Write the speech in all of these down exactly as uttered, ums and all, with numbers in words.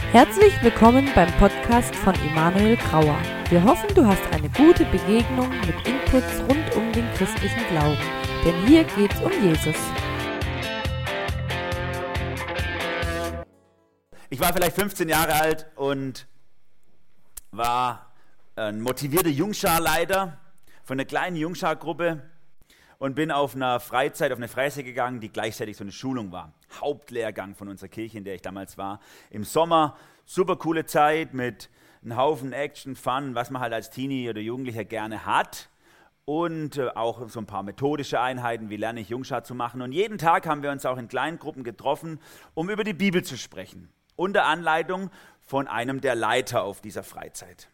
Herzlich willkommen beim Podcast von Emanuel Grauer. Wir hoffen, du hast eine gute Begegnung mit Inputs rund um den christlichen Glauben. Denn hier geht's um Jesus. Ich war vielleicht fünfzehn Jahre alt und war ein motivierter Jungscharleiter von einer kleinen Jungschargruppe und bin auf einer Freizeit, auf eine Freizeit gegangen, die gleichzeitig so eine Schulung war. Hauptlehrgang von unserer Kirche, in der ich damals war. Im Sommer, super coole Zeit mit einem Haufen Action, Fun, was man halt als Teenie oder Jugendlicher gerne hat. Und äh, auch so ein paar methodische Einheiten, wie lerne ich Jungschar zu machen. Und jeden Tag haben wir uns auch in kleinen Gruppen getroffen, um über die Bibel zu sprechen. Unter Anleitung von einem der Leiter auf dieser Freizeit.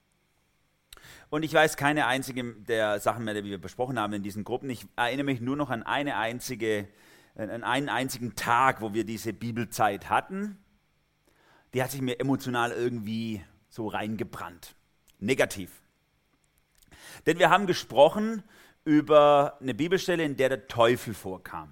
Und ich weiß keine einzige der Sachen mehr, die wir besprochen haben in diesen Gruppen. Ich erinnere mich nur noch an eine einzige, an einen einzigen Tag, wo wir diese Bibelzeit hatten. Die hat sich mir emotional irgendwie so reingebrannt. Negativ. Denn wir haben gesprochen über eine Bibelstelle, in der der Teufel vorkam.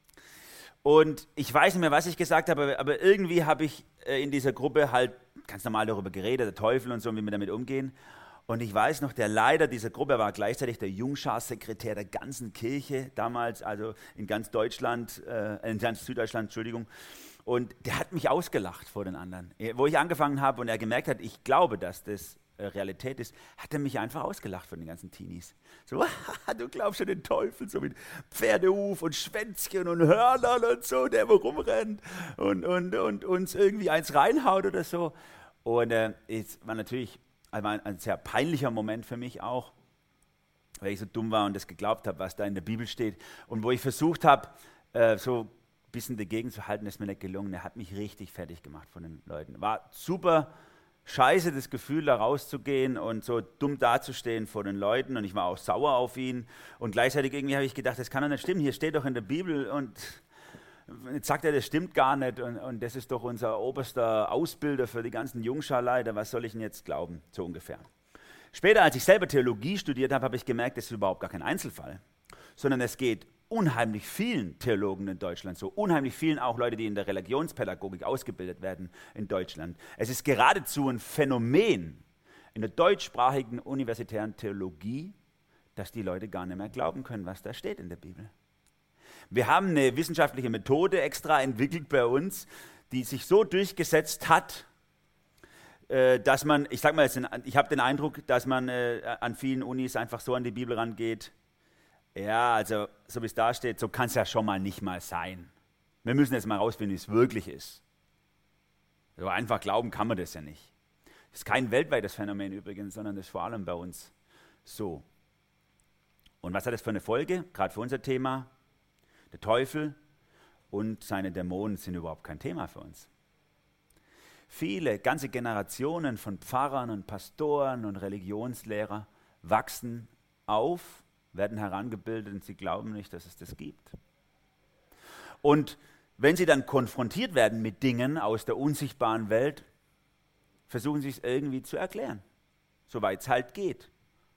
Und ich weiß nicht mehr, was ich gesagt habe, aber irgendwie habe ich in dieser Gruppe halt ganz normal darüber geredet, der Teufel und so, wie wir damit umgehen. Und ich weiß noch, der Leiter dieser Gruppe war gleichzeitig der Jungschar-Sekretär der ganzen Kirche damals, also in ganz Deutschland, äh, in ganz Süddeutschland, Entschuldigung. Und der hat mich ausgelacht vor den anderen. Wo ich angefangen habe und er gemerkt hat, ich glaube, dass das äh, Realität ist, hat er mich einfach ausgelacht von den ganzen Teenies. So, du glaubst an den Teufel, so mit Pferdehuf und Schwänzchen und Hörnern und so, der wo rumrennt und, und, und uns irgendwie eins reinhaut oder so. Und äh, es war natürlich ein, ein sehr peinlicher Moment für mich auch, weil ich so dumm war und das geglaubt habe, was da in der Bibel steht. Und wo ich versucht habe, äh, so ein bisschen dagegen zu halten, ist mir nicht gelungen. Er hat mich richtig fertig gemacht von den Leuten. War super scheiße, das Gefühl, da rauszugehen und so dumm dazustehen vor den Leuten. Und ich war auch sauer auf ihn. Und gleichzeitig irgendwie habe ich gedacht, das kann doch nicht stimmen. Hier steht doch in der Bibel und jetzt sagt er, das stimmt gar nicht und, und das ist doch unser oberster Ausbilder für die ganzen Jungscharleiter, was soll ich denn jetzt glauben, so ungefähr. Später, als ich selber Theologie studiert habe, habe ich gemerkt, das ist überhaupt gar kein Einzelfall, sondern es geht unheimlich vielen Theologen in Deutschland so, unheimlich vielen auch Leute, die in der Religionspädagogik ausgebildet werden in Deutschland. Es ist geradezu ein Phänomen in der deutschsprachigen universitären Theologie, dass die Leute gar nicht mehr glauben können, was da steht in der Bibel. Wir haben eine wissenschaftliche Methode extra entwickelt bei uns, die sich so durchgesetzt hat, dass man, ich sag mal, ich habe den Eindruck, dass man an vielen Unis einfach so an die Bibel rangeht. Ja, also so wie es da steht, so kann es ja schon mal nicht mal sein. Wir müssen jetzt mal rausfinden, wie es wirklich ist. So einfach glauben kann man das ja nicht. Das ist kein weltweites Phänomen übrigens, sondern das ist vor allem bei uns so. Und was hat das für eine Folge, gerade für unser Thema? Der Teufel und seine Dämonen sind überhaupt kein Thema für uns. Viele, ganze Generationen von Pfarrern und Pastoren und Religionslehrer wachsen auf, werden herangebildet und sie glauben nicht, dass es das gibt. Und wenn sie dann konfrontiert werden mit Dingen aus der unsichtbaren Welt, versuchen sie es irgendwie zu erklären, soweit es halt geht.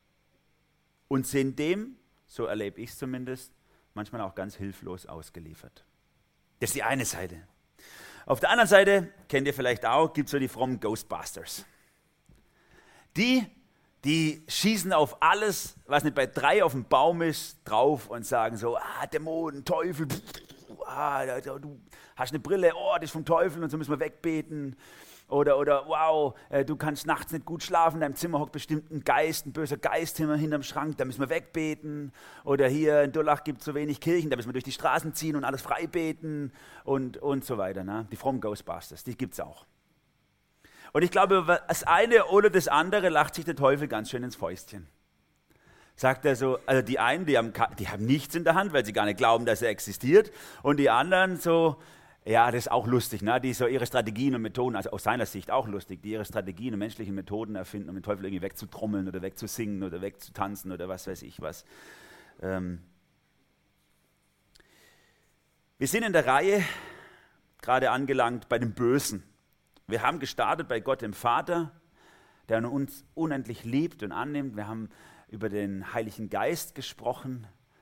Und sind dem, so erlebe ich es zumindest, manchmal auch ganz hilflos ausgeliefert. Das ist die eine Seite. Auf der anderen Seite, kennt ihr vielleicht auch, gibt es so die frommen Ghostbusters. Die, die schießen auf alles, was nicht bei drei auf dem Baum ist, drauf und sagen so, ah, Dämonen, Teufel, ah, du hast eine Brille, oh, das ist vom Teufel und so müssen wir wegbeten. Oder, oder wow, äh, du kannst nachts nicht gut schlafen, in deinem Zimmer hockt bestimmt ein Geist, ein böser Geist hinterm Schrank, da müssen wir wegbeten. Oder hier in Durlach gibt es so wenig Kirchen, da müssen wir durch die Straßen ziehen und alles frei beten und, und so weiter. Ne? Die frommen Ghostbusters, die gibt es auch. Und ich glaube, über das eine oder das andere lacht sich der Teufel ganz schön ins Fäustchen. Sagt er so, also die einen, die haben, die haben nichts in der Hand, weil sie gar nicht glauben, dass er existiert. Und die anderen so, ja, das ist auch lustig, ne? Die so ihre Strategien und Methoden, also aus seiner Sicht auch lustig, die ihre Strategien und menschlichen Methoden erfinden, um den Teufel irgendwie wegzutrommeln oder wegzusingen oder wegzutanzen oder was weiß ich was. Ähm Wir sind in der Reihe gerade angelangt bei dem Bösen. Wir haben gestartet bei Gott dem Vater, der uns unendlich liebt und annimmt. Wir haben über den Heiligen Geist gesprochen,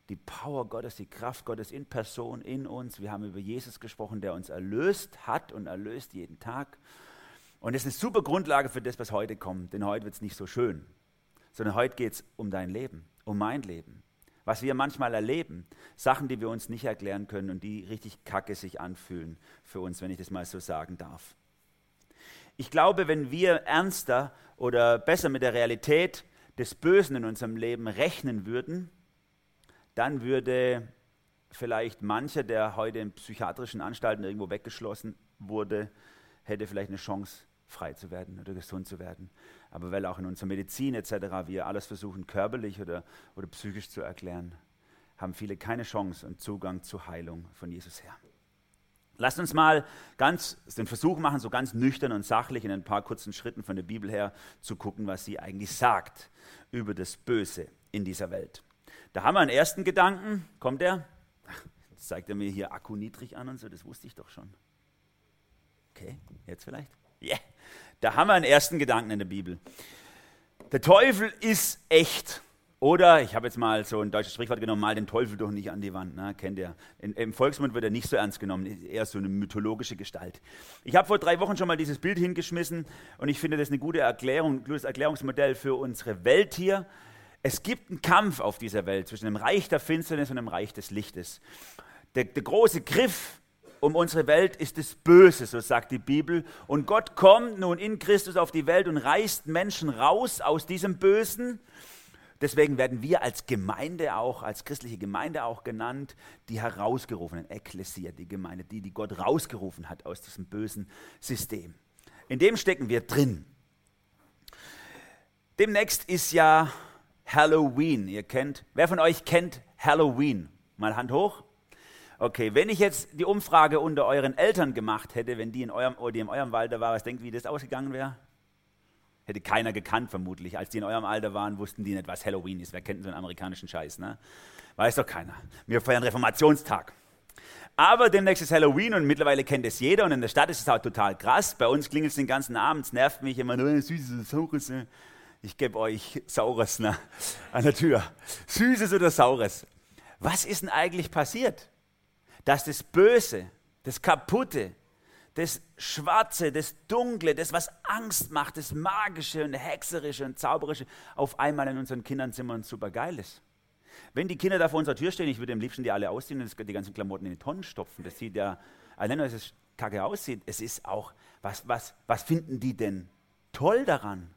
die Power Gottes, die Kraft Gottes in Person, in uns. Wir haben über Jesus gesprochen, der uns erlöst hat und erlöst jeden Tag. Und das ist eine super Grundlage für das, was heute kommt, denn heute wird es nicht so schön, sondern heute geht es um dein Leben, um mein Leben. Was wir manchmal erleben, Sachen, die wir uns nicht erklären können und die richtig kacke sich anfühlen für uns, wenn ich das mal so sagen darf. Ich glaube, wenn wir ernster oder besser mit der Realität des Bösen in unserem Leben rechnen würden, dann würde vielleicht mancher, der heute in psychiatrischen Anstalten irgendwo weggeschlossen wurde, hätte vielleicht eine Chance, frei zu werden oder gesund zu werden. Aber weil auch in unserer Medizin et cetera wir alles versuchen, körperlich oder, oder psychisch zu erklären, haben viele keine Chance und Zugang zur Heilung von Jesus her. Lasst uns mal ganz den Versuch machen, so ganz nüchtern und sachlich in ein paar kurzen Schritten von der Bibel her zu gucken, was sie eigentlich sagt über das Böse in dieser Welt. Da haben wir einen ersten Gedanken. Kommt der? Ach, jetzt zeigt er mir hier Akku niedrig an und so, das wusste ich doch schon. Okay, jetzt vielleicht? Ja, yeah. Da haben wir einen ersten Gedanken in der Bibel. Der Teufel ist echt. Oder, ich habe jetzt mal so ein deutsches Sprichwort genommen, mal den Teufel doch nicht an die Wand, ne? Kennt ihr. In, Im Volksmund wird er nicht so ernst genommen, eher so eine mythologische Gestalt. Ich habe vor drei Wochen schon mal dieses Bild hingeschmissen und ich finde das eine gute Erklärung, ein gutes Erklärungsmodell für unsere Welt hier. Es gibt einen Kampf auf dieser Welt zwischen dem Reich der Finsternis und dem Reich des Lichtes. Der, der große Griff um unsere Welt ist das Böse, so sagt die Bibel. Und Gott kommt nun in Christus auf die Welt und reißt Menschen raus aus diesem Bösen. Deswegen werden wir als Gemeinde auch, als christliche Gemeinde auch genannt, die Herausgerufenen, Ekklesia, die Gemeinde, die, die Gott rausgerufen hat aus diesem bösen System. In dem stecken wir drin. Demnächst ist ja Halloween. Ihr kennt, wer von euch kennt Halloween? Mal Hand hoch. Okay, wenn ich jetzt die Umfrage unter euren Eltern gemacht hätte, wenn die in eurem, oder die in eurem Alter waren, was denkt ihr, wie das ausgegangen wäre? Hätte keiner gekannt vermutlich. Als die in eurem Alter waren, wussten die nicht, was Halloween ist. Wer kennt so einen amerikanischen Scheiß, ne? Weiß doch keiner. Wir feiern Reformationstag. Aber demnächst ist Halloween und mittlerweile kennt es jeder und in der Stadt ist es auch total krass. Bei uns klingelt es den ganzen Abend, es nervt mich immer nur, süßes oder saures. Ne? Ich gebe euch Saures ne? an der Tür. Süßes oder Saures. Was ist denn eigentlich passiert? Dass das Böse, das Kaputte, das Schwarze, das Dunkle, das, was Angst macht, das Magische und Hexerische und Zauberische, auf einmal in unseren Kinderzimmern super geil ist. Wenn die Kinder da vor unserer Tür stehen, ich würde am liebsten die alle ausziehen und die ganzen Klamotten in die Tonnen stopfen. Das sieht ja, allein wenn es kacke aussieht, es ist auch, was, was, was finden die denn toll daran?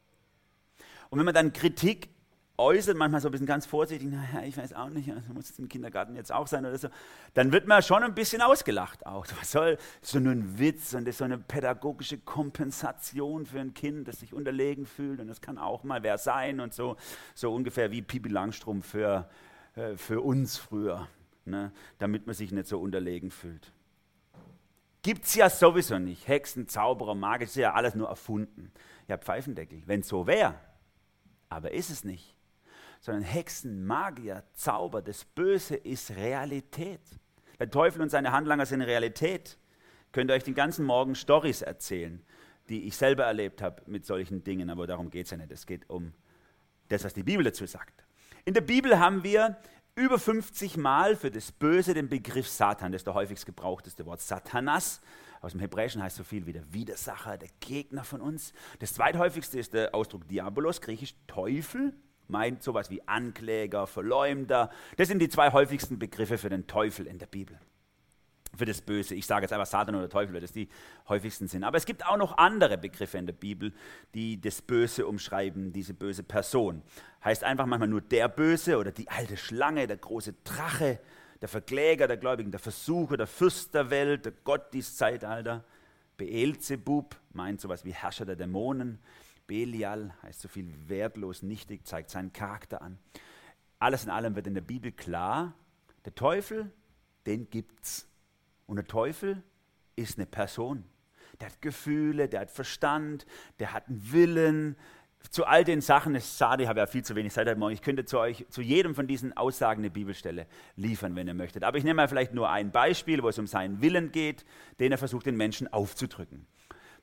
Und wenn man dann Kritik äußert, manchmal so ein bisschen ganz vorsichtig, naja, ich weiß auch nicht, also muss es im Kindergarten jetzt auch sein oder so, dann wird man schon ein bisschen ausgelacht auch. Was soll, das ist so nur ein Witz und das ist so eine pädagogische Kompensation für ein Kind, das sich unterlegen fühlt und das kann auch mal wer sein und so, so ungefähr wie Pipi Langstrumpf für, äh, für uns früher, ne, damit man sich nicht so unterlegen fühlt. Gibt es ja sowieso nicht. Hexen, Zauberer, Magier, ist ja alles nur erfunden. Ja, Pfeifendeckel, wenn es so wäre, aber ist es nicht. Sondern Hexen, Magier, Zauber, das Böse ist Realität. Der Teufel und seine Handlanger sind Realität. Könnt ihr euch den ganzen Morgen Storys erzählen, die ich selber erlebt habe mit solchen Dingen, aber darum geht es ja nicht. Es geht um das, was die Bibel dazu sagt. In der Bibel haben wir über fünfzig Mal für das Böse den Begriff Satan, das ist der häufigst gebrauchteste Wort. Satanas, aus dem Hebräischen heißt so viel wie der Widersacher, der Gegner von uns. Das zweithäufigste ist der Ausdruck Diabolos, griechisch Teufel. Meint sowas wie Ankläger, Verleumder. Das sind die zwei häufigsten Begriffe für den Teufel in der Bibel. Für das Böse. Ich sage jetzt einfach Satan oder Teufel, weil das die häufigsten sind. Aber es gibt auch noch andere Begriffe in der Bibel, die das Böse umschreiben, diese böse Person. Heißt einfach manchmal nur der Böse oder die alte Schlange, der große Drache, der Verkläger der Gläubigen, der Versucher, der Fürst der Welt, der Gott dieses Zeitalter. Beelzebub meint sowas wie Herrscher der Dämonen. Belial heißt so viel wie wertlos, nichtig, zeigt seinen Charakter an. Alles in allem wird in der Bibel klar, der Teufel, den gibt's. Und der Teufel ist eine Person. Der hat Gefühle, der hat Verstand, der hat einen Willen. Zu all den Sachen, ist schade, ich habe ja viel zu wenig Zeit heute Morgen, ich könnte zu euch, zu jedem von diesen Aussagen eine Bibelstelle liefern, wenn ihr möchtet. Aber ich nehme mal vielleicht nur ein Beispiel, wo es um seinen Willen geht, den er versucht, den Menschen aufzudrücken.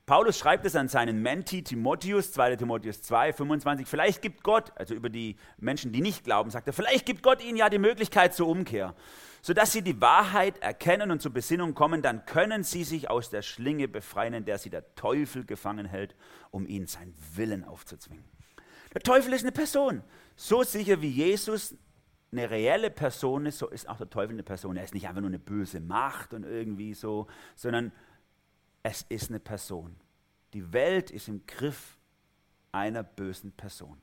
Paulus schreibt es an seinen Mentee Timotheus, zweiter Timotheus zwei, fünfundzwanzig, vielleicht gibt Gott, also über die Menschen, die nicht glauben, sagt er, vielleicht gibt Gott ihnen ja die Möglichkeit zur Umkehr, sodass sie die Wahrheit erkennen und zur Besinnung kommen, dann können sie sich aus der Schlinge befreien, in der sie der Teufel gefangen hält, um ihnen seinen Willen aufzuzwingen. Der Teufel ist eine Person, so sicher wie Jesus eine reelle Person ist, so ist auch der Teufel eine Person. Er ist nicht einfach nur eine böse Macht und irgendwie so, sondern es ist eine Person. Die Welt ist im Griff einer bösen Person.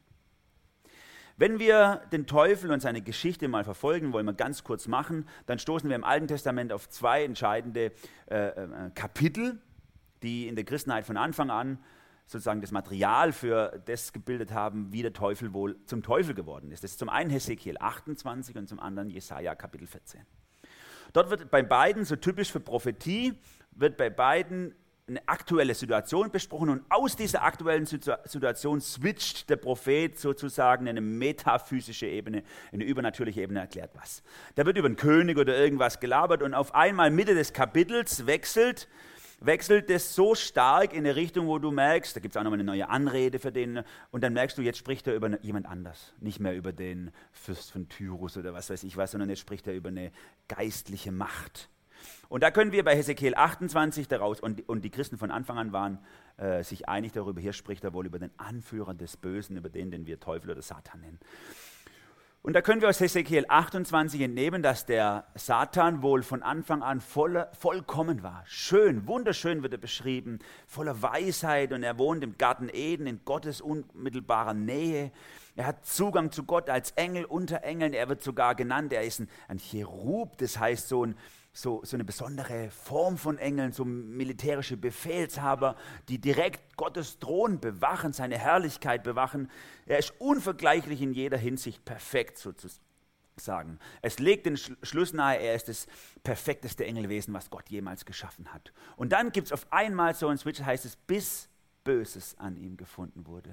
Wenn wir den Teufel und seine Geschichte mal verfolgen, wollen wir ganz kurz machen, dann stoßen wir im Alten Testament auf zwei entscheidende äh, äh, Kapitel, die in der Christenheit von Anfang an sozusagen das Material für das gebildet haben, wie der Teufel wohl zum Teufel geworden ist. Das ist zum einen Hesekiel achtundzwanzig und zum anderen Jesaja Kapitel vierzehn. Dort wird bei beiden, so typisch für Prophetie, wird bei beiden eine aktuelle Situation besprochen und aus dieser aktuellen Situation switcht der Prophet sozusagen in eine metaphysische Ebene, in eine übernatürliche Ebene, erklärt was. Da wird über einen König oder irgendwas gelabert und auf einmal Mitte des Kapitels wechselt wechselt es so stark in eine Richtung, wo du merkst, da gibt es auch nochmal eine neue Anrede für den, und dann merkst du, jetzt spricht er über jemand anders, nicht mehr über den Fürst von Tyrus oder was weiß ich was, sondern jetzt spricht er über eine geistliche Macht. Und da können wir bei Hesekiel achtundzwanzig daraus, und, und die Christen von Anfang an waren äh, sich einig darüber, hier spricht er wohl über den Anführer des Bösen, über den, den wir Teufel oder Satan nennen. Und da können wir aus Hesekiel achtundzwanzig entnehmen, dass der Satan wohl von Anfang an voller, vollkommen war. Schön, wunderschön wird er beschrieben, voller Weisheit, und er wohnt im Garten Eden in Gottes unmittelbarer Nähe. Er hat Zugang zu Gott als Engel unter Engeln, er wird sogar genannt, er ist ein, ein Cherub, das heißt so ein So, so eine besondere Form von Engeln, so militärische Befehlshaber, die direkt Gottes Thron bewachen, seine Herrlichkeit bewachen. Er ist unvergleichlich in jeder Hinsicht perfekt sozusagen. Es legt den Schluss nahe, er ist das perfekteste Engelwesen, was Gott jemals geschaffen hat. Und dann gibt es auf einmal so einen Switch, heißt es, bis Böses an ihm gefunden wurde.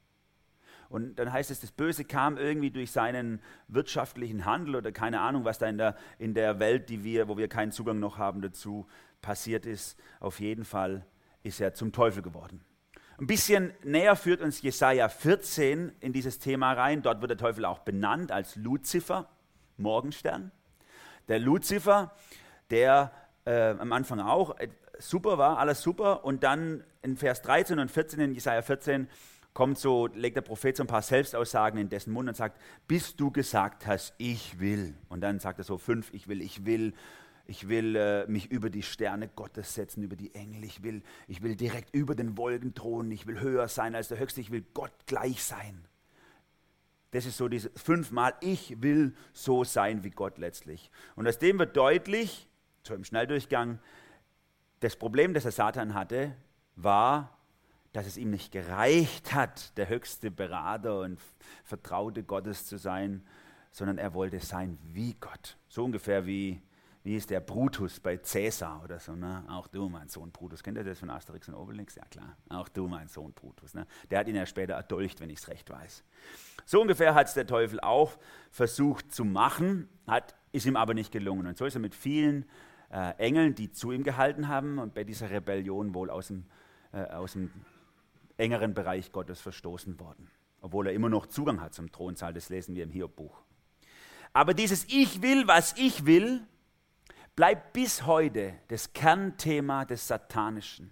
Und dann heißt es, das Böse kam irgendwie durch seinen wirtschaftlichen Handel oder keine Ahnung, was da in der, in der Welt, die wir, wo wir keinen Zugang noch haben dazu, passiert ist. Auf jeden Fall ist er zum Teufel geworden. Ein bisschen näher führt uns Jesaja vierzehn in dieses Thema rein. Dort wird der Teufel auch benannt als Luzifer, Morgenstern. Der Luzifer, der äh, am Anfang auch äh, super war, alles super. Und dann in Vers dreizehn und vierzehn in Jesaja vierzehn kommt so, legt der Prophet so ein paar Selbstaussagen in dessen Mund und sagt, bis du gesagt hast, ich will. Und dann sagt er so fünf, ich will, ich will, ich will äh, mich über die Sterne Gottes setzen, über die Engel, ich will, ich will direkt über den Wolken thronen, ich will höher sein als der Höchste, ich will Gott gleich sein. Das ist so dieses fünfmal, ich will so sein wie Gott letztlich. Und aus dem wird deutlich, so im Schnelldurchgang, das Problem, das der Satan hatte, war, dass es ihm nicht gereicht hat, der höchste Berater und Vertraute Gottes zu sein, sondern er wollte sein wie Gott. So ungefähr wie, wie ist der Brutus bei Cäsar oder so. Ne? Auch du, mein Sohn Brutus. Kennt ihr das von Asterix und Obelix? Ja klar, auch du, mein Sohn Brutus. Ne? Der hat ihn ja später erdolcht, wenn ich es recht weiß. So ungefähr hat es der Teufel auch versucht zu machen, hat, ist ihm aber nicht gelungen. Und so ist er mit vielen äh, Engeln, die zu ihm gehalten haben und bei dieser Rebellion wohl aus dem, äh, aus dem engeren Bereich Gottes verstoßen worden, obwohl er immer noch Zugang hat zum Thronsaal, das lesen wir im Hiob-Buch. Aber dieses Ich will, was ich will, bleibt bis heute das Kernthema des Satanischen.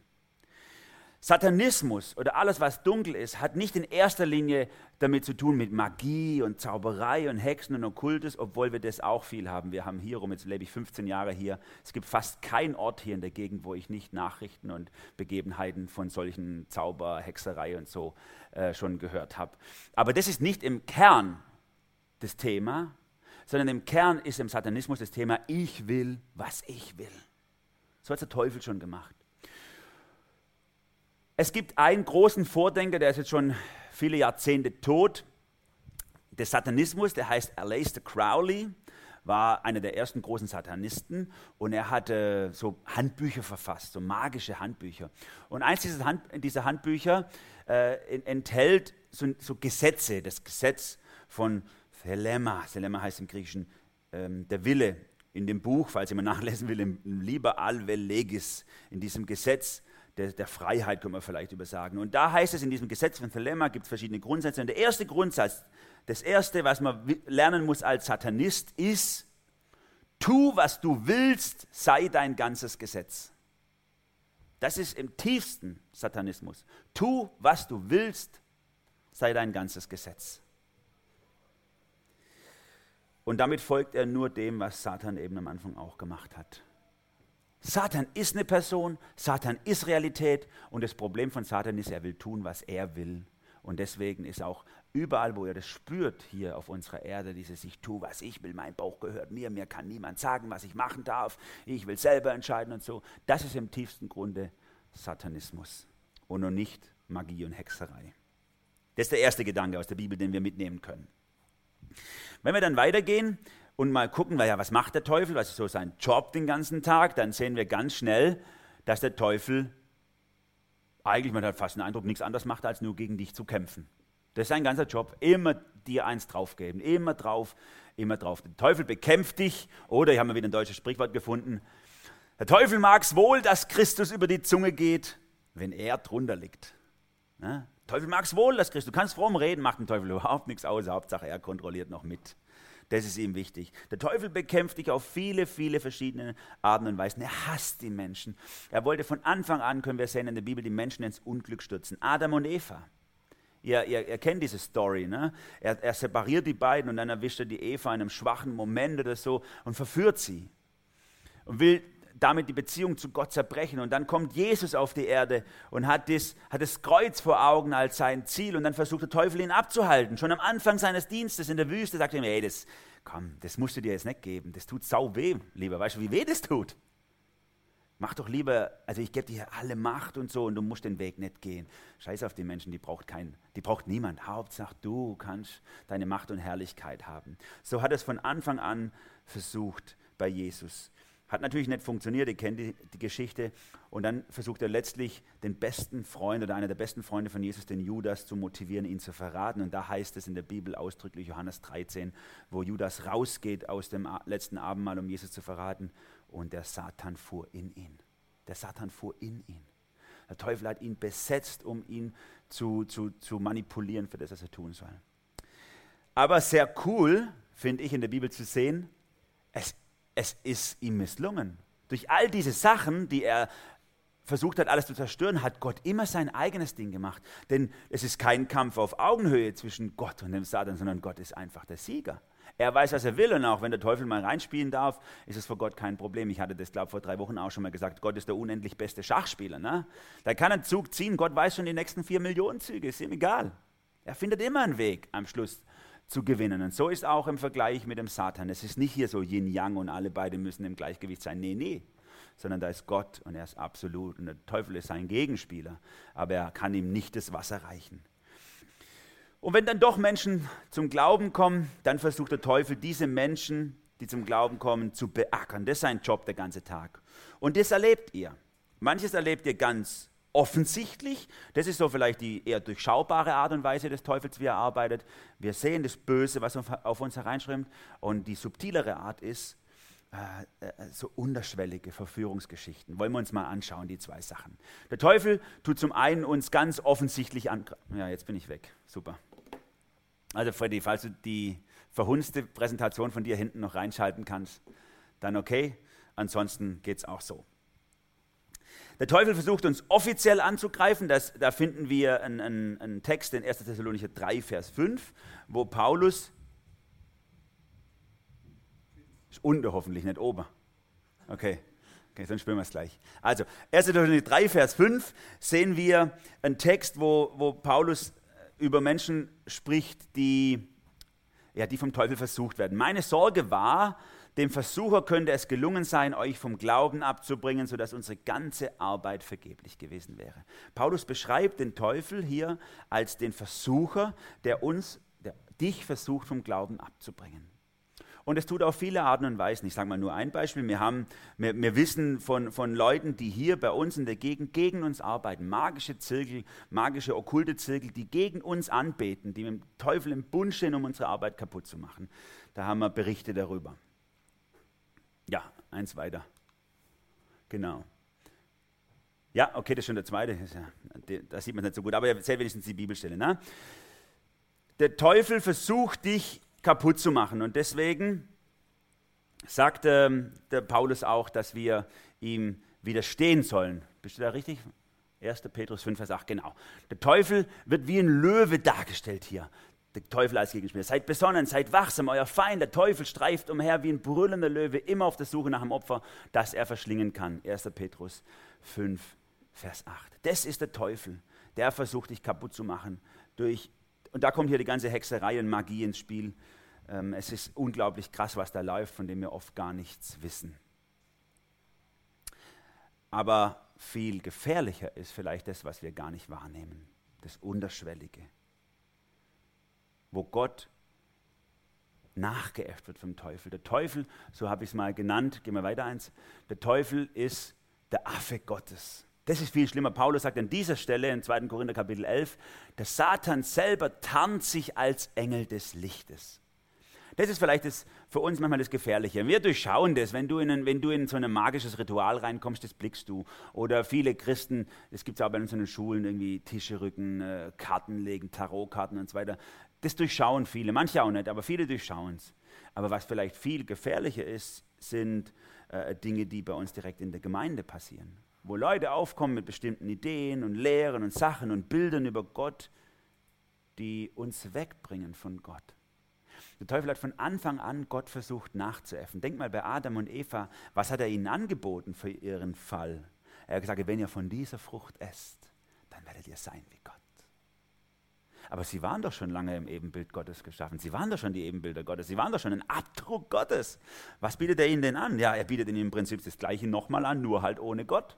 Satanismus oder alles, was dunkel ist, hat nicht in erster Linie damit zu tun mit Magie und Zauberei und Hexen und Okkultes, obwohl wir das auch viel haben. Wir haben hier rum, jetzt lebe ich fünfzehn Jahre hier, es gibt fast keinen Ort hier in der Gegend, wo ich nicht Nachrichten und Begebenheiten von solchen Zauber, Hexerei und so äh, schon gehört habe. Aber das ist nicht im Kern das Thema, sondern im Kern ist im Satanismus das Thema, ich will, was ich will. So hat der Teufel schon gemacht. Es gibt einen großen Vordenker, der ist jetzt schon viele Jahrzehnte tot, des Satanismus, der heißt Aleister Crowley, war einer der ersten großen Satanisten und er hatte so Handbücher verfasst, so magische Handbücher. Und eins dieser, Hand, dieser Handbücher äh, enthält so, so Gesetze, das Gesetz von Thelema, Thelema heißt im Griechischen ähm, der Wille. In dem Buch, falls jemand nachlesen will, im Liber Alve Legis, in diesem Gesetz der, der Freiheit, können wir vielleicht übersagen. Und da heißt es, in diesem Gesetz von Thelema gibt es verschiedene Grundsätze. Und der erste Grundsatz, das erste, was man lernen muss als Satanist, ist, tu, was du willst, sei dein ganzes Gesetz. Das ist im tiefsten Satanismus. Tu, was du willst, sei dein ganzes Gesetz. Und damit folgt er nur dem, was Satan eben am Anfang auch gemacht hat. Satan ist eine Person, Satan ist Realität und das Problem von Satan ist, er will tun, was er will. Und deswegen ist auch überall, wo er das spürt, hier auf unserer Erde, dieses ich tue, was ich will, mein Bauch gehört mir, mir kann niemand sagen, was ich machen darf, ich will selber entscheiden und so. Das ist im tiefsten Grunde Satanismus und noch nicht Magie und Hexerei. Das ist der erste Gedanke aus der Bibel, den wir mitnehmen können. Wenn wir dann weitergehen und mal gucken, weil ja, was macht der Teufel, was ist so sein Job den ganzen Tag, dann sehen wir ganz schnell, dass der Teufel eigentlich, man hat fast den Eindruck, nichts anderes macht, als nur gegen dich zu kämpfen. Das ist sein ganzer Job, immer dir eins draufgeben, immer drauf, immer drauf. Der Teufel bekämpft dich, oder, hier haben wir wieder ein deutsches Sprichwort gefunden, der Teufel mag es wohl, dass Christus über die Zunge geht, wenn er drunter liegt. Ja? Der Teufel mag es wohl, dass Christus, du kannst fromm reden, macht dem Teufel überhaupt nichts aus, Hauptsache er kontrolliert noch mit. Das ist ihm wichtig. Der Teufel bekämpft dich auf viele, viele verschiedene Arten und Weisen. Er hasst die Menschen. Er wollte von Anfang an, können wir sehen in der Bibel, die Menschen ins Unglück stürzen. Adam und Eva. Ihr, ihr, ihr kennt diese Story. Ne? Er, er separiert die beiden und dann erwischt er die Eva in einem schwachen Moment oder so und verführt sie. Und will damit die Beziehung zu Gott zerbrechen. Und dann kommt Jesus auf die Erde und hat das, hat das Kreuz vor Augen als sein Ziel. Und dann versucht der Teufel ihn abzuhalten. Schon am Anfang seines Dienstes in der Wüste sagt er ihm, hey, das, komm, das musst du dir jetzt nicht geben. Das tut sau weh, lieber. Weißt du, wie weh das tut? Mach doch lieber, also ich gebe dir alle Macht und so und du musst den Weg nicht gehen. Scheiß auf die Menschen, die braucht kein, die braucht niemand. Hauptsache du kannst deine Macht und Herrlichkeit haben. So hat er es von Anfang an versucht bei Jesus. Hat natürlich nicht funktioniert, ihr kennt die, die Geschichte. Und dann versucht er letztlich den besten Freund oder einer der besten Freunde von Jesus, den Judas, zu motivieren, ihn zu verraten. Und da heißt es in der Bibel ausdrücklich, Johannes dreizehn, wo Judas rausgeht aus dem letzten Abendmahl, um Jesus zu verraten. Und der Satan fuhr in ihn. Der Satan fuhr in ihn. Der Teufel hat ihn besetzt, um ihn zu, zu, zu manipulieren für das, was er tun soll. Aber sehr cool, finde ich in der Bibel zu sehen, es Es ist ihm misslungen. Durch all diese Sachen, die er versucht hat, alles zu zerstören, hat Gott immer sein eigenes Ding gemacht. Denn es ist kein Kampf auf Augenhöhe zwischen Gott und dem Satan, sondern Gott ist einfach der Sieger. Er weiß, was er will und auch wenn der Teufel mal reinspielen darf, ist es für Gott kein Problem. Ich hatte das, glaube ich, vor drei Wochen auch schon mal gesagt, Gott ist der unendlich beste Schachspieler. Ne? Der kann einen Zug ziehen, Gott weiß schon die nächsten vier Millionen Züge, ist ihm egal. Er findet immer einen Weg am Schluss zu gewinnen. Und so ist auch im Vergleich mit dem Satan. Es ist nicht hier so Yin-Yang und alle beide müssen im Gleichgewicht sein. Nee, nee. Sondern da ist Gott und er ist absolut. Und der Teufel ist sein Gegenspieler. Aber er kann ihm nicht das Wasser reichen. Und wenn dann doch Menschen zum Glauben kommen, dann versucht der Teufel, diese Menschen, die zum Glauben kommen, zu beackern. Das ist sein Job der ganze Tag. Und das erlebt ihr. Manches erlebt ihr ganz offensichtlich, das ist so vielleicht die eher durchschaubare Art und Weise des Teufels, wie er arbeitet. Wir sehen das Böse, was auf uns hereinströmt. Und die subtilere Art ist äh, äh, so unterschwellige Verführungsgeschichten. Wollen wir uns mal anschauen, die zwei Sachen. Der Teufel tut zum einen uns ganz offensichtlich an... Ja, jetzt bin ich weg. Super. Also Freddy, falls du die verhunzte Präsentation von dir hinten noch reinschalten kannst, dann okay. Ansonsten geht es auch so. Der Teufel versucht uns offiziell anzugreifen, das, da finden wir einen, einen, einen Text in erster Thessalonicher drei, Vers fünf, wo Paulus, ist unter hoffentlich, nicht ober, okay, okay dann spüren wir es gleich. Also, erster Thessalonicher drei, Vers fünf sehen wir einen Text, wo, wo Paulus über Menschen spricht, die, ja, die vom Teufel versucht werden. Meine Sorge war, dem Versucher könnte es gelungen sein, euch vom Glauben abzubringen, sodass unsere ganze Arbeit vergeblich gewesen wäre. Paulus beschreibt den Teufel hier als den Versucher, der uns, der dich versucht, vom Glauben abzubringen. Und es tut auf viele Arten und Weisen. Ich sage mal nur ein Beispiel. Wir, haben, wir, wir wissen von, von Leuten, die hier bei uns in der Gegend gegen uns arbeiten, magische Zirkel, magische okkulte Zirkel, die gegen uns anbeten, die mit dem Teufel im Bund stehen, um unsere Arbeit kaputt zu machen. Da haben wir Berichte darüber. Ja, eins weiter. Genau. Ja, okay, das ist schon der zweite. Da sieht man es nicht so gut, aber ihr seht wenigstens die Bibelstelle. Ne? Der Teufel versucht, dich kaputt zu machen. Und deswegen sagt ähm, der Paulus auch, dass wir ihm widerstehen sollen. Bist du da richtig? erster Petrus fünf, Vers acht, genau. Der Teufel wird wie ein Löwe dargestellt hier. Der Teufel als Gegenspieler. Seid besonnen, seid wachsam, euer Feind, der Teufel, streift umher wie ein brüllender Löwe, immer auf der Suche nach einem Opfer, das er verschlingen kann. erster Petrus fünf, Vers acht. Das ist der Teufel, der versucht, dich kaputt zu machen. Durch, und da kommt hier die ganze Hexerei und Magie ins Spiel. Ähm, es ist unglaublich krass, was da läuft, von dem wir oft gar nichts wissen. Aber viel gefährlicher ist vielleicht das, was wir gar nicht wahrnehmen. Das Unterschwellige. Wo Gott nachgeäfft wird vom Teufel. Der Teufel, so habe ich es mal genannt, gehen wir weiter eins, der Teufel ist der Affe Gottes. Das ist viel schlimmer. Paulus sagt an dieser Stelle in zweiter Korinther Kapitel elf, der Satan selber tarnt sich als Engel des Lichtes. Das ist vielleicht das, für uns manchmal das Gefährliche. Wir durchschauen das, wenn du, in ein, wenn du in so ein magisches Ritual reinkommst, das blickst du. Oder viele Christen, das gibt es auch bei uns in den Schulen, irgendwie Tische rücken, äh, Karten legen, Tarotkarten und so weiter. Das durchschauen viele, manche auch nicht, aber viele durchschauen es. Aber was vielleicht viel gefährlicher ist, sind äh, Dinge, die bei uns direkt in der Gemeinde passieren. Wo Leute aufkommen mit bestimmten Ideen und Lehren und Sachen und Bildern über Gott, die uns wegbringen von Gott. Der Teufel hat von Anfang an Gott versucht nachzuäffen. Denk mal bei Adam und Eva, was hat er ihnen angeboten für ihren Fall? Er hat gesagt, wenn ihr von dieser Frucht esst, dann werdet ihr sein wie Gott. Aber sie waren doch schon lange im Ebenbild Gottes geschaffen. Sie waren doch schon die Ebenbilder Gottes. Sie waren doch schon ein Abdruck Gottes. Was bietet er ihnen denn an? Ja, er bietet ihnen im Prinzip das Gleiche nochmal an, nur halt ohne Gott.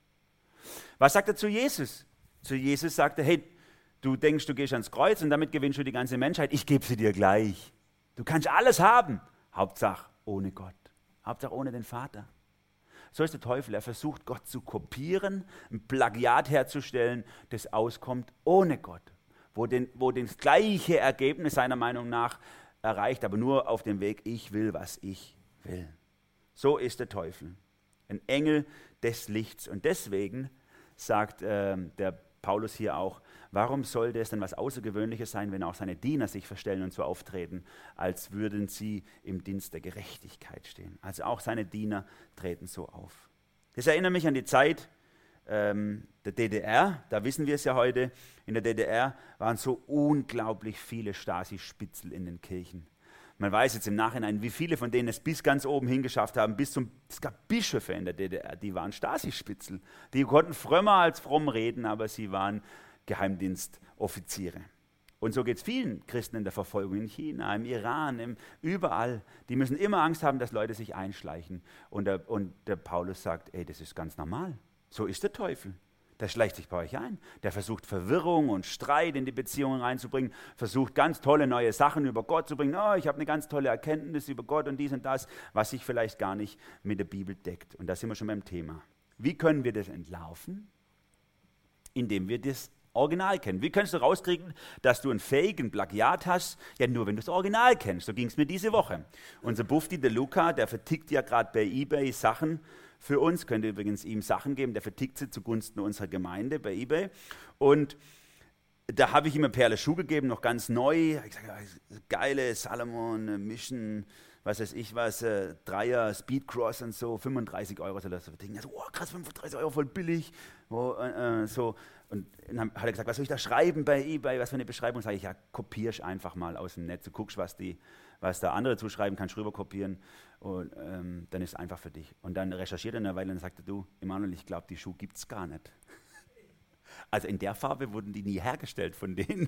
Was sagt er zu Jesus? Zu Jesus sagt er, hey, du denkst, du gehst ans Kreuz und damit gewinnst du die ganze Menschheit. Ich gebe sie dir gleich. Du kannst alles haben. Hauptsache ohne Gott. Hauptsache ohne den Vater. So ist der Teufel. Er versucht, Gott zu kopieren, ein Plagiat herzustellen, das auskommt ohne Gott. Wo, den, wo das gleiche Ergebnis seiner Meinung nach erreicht, aber nur auf dem Weg, ich will, was ich will. So ist der Teufel. Ein Engel des Lichts. Und deswegen sagt äh, der Paulus hier auch, warum sollte es denn was Außergewöhnliches sein, wenn auch seine Diener sich verstellen und so auftreten, als würden sie im Dienst der Gerechtigkeit stehen. Also auch seine Diener treten so auf. Das erinnert mich an die Zeit ähm, der D D R, da wissen wir es ja heute, in der D D R waren so unglaublich viele Stasi-Spitzel in den Kirchen. Man weiß jetzt im Nachhinein, wie viele von denen es bis ganz oben hingeschafft haben, bis zum, es gab Bischöfe in der D D R, die waren Stasi-Spitzel. Die konnten frömmer als fromm reden, aber sie waren Geheimdienstoffiziere. Und so geht es vielen Christen in der Verfolgung, in China, im Iran, im, überall. Die müssen immer Angst haben, dass Leute sich einschleichen. Und der, und der Paulus sagt, ey, das ist ganz normal. So ist der Teufel. Der schleicht sich bei euch ein. Der versucht Verwirrung und Streit in die Beziehungen reinzubringen, versucht ganz tolle neue Sachen über Gott zu bringen. Oh, ich habe eine ganz tolle Erkenntnis über Gott und dies und das, was sich vielleicht gar nicht mit der Bibel deckt. Und da sind wir schon beim Thema. Wie können wir das entlarven? Indem wir das Original kennen. Wie kannst du rauskriegen, dass du einen fähigen Plagiat hast? Ja, nur wenn du das Original kennst. So ging es mir diese Woche. Unser Bufti, der Luca, der vertickt ja gerade bei eBay Sachen für uns. Könnt ihr übrigens ihm Sachen geben, der vertickt sie zugunsten unserer Gemeinde bei eBay. Und da habe ich ihm eine Perle Schuh gegeben, noch ganz neu. Ich sage, geile Salomon, Mission, was weiß ich was, äh, Dreier, Speedcross und so, fünfunddreißig Euro soll das so Ding. Also, oh krass, fünfunddreißig Euro, voll billig. Wo, äh, so. Und dann hat er gesagt, was soll ich da schreiben bei eBay, was für eine Beschreibung? Sage ich, ja, kopierst einfach mal aus dem Netz. Du guckst, was, die, was da andere zuschreiben, kannst rüber kopieren und ähm, dann ist es einfach für dich. Und dann recherchiert er eine Weile und sagte, du, Emanuel, ich glaube, die Schuhe gibt es gar nicht. Also in der Farbe wurden die nie hergestellt von denen.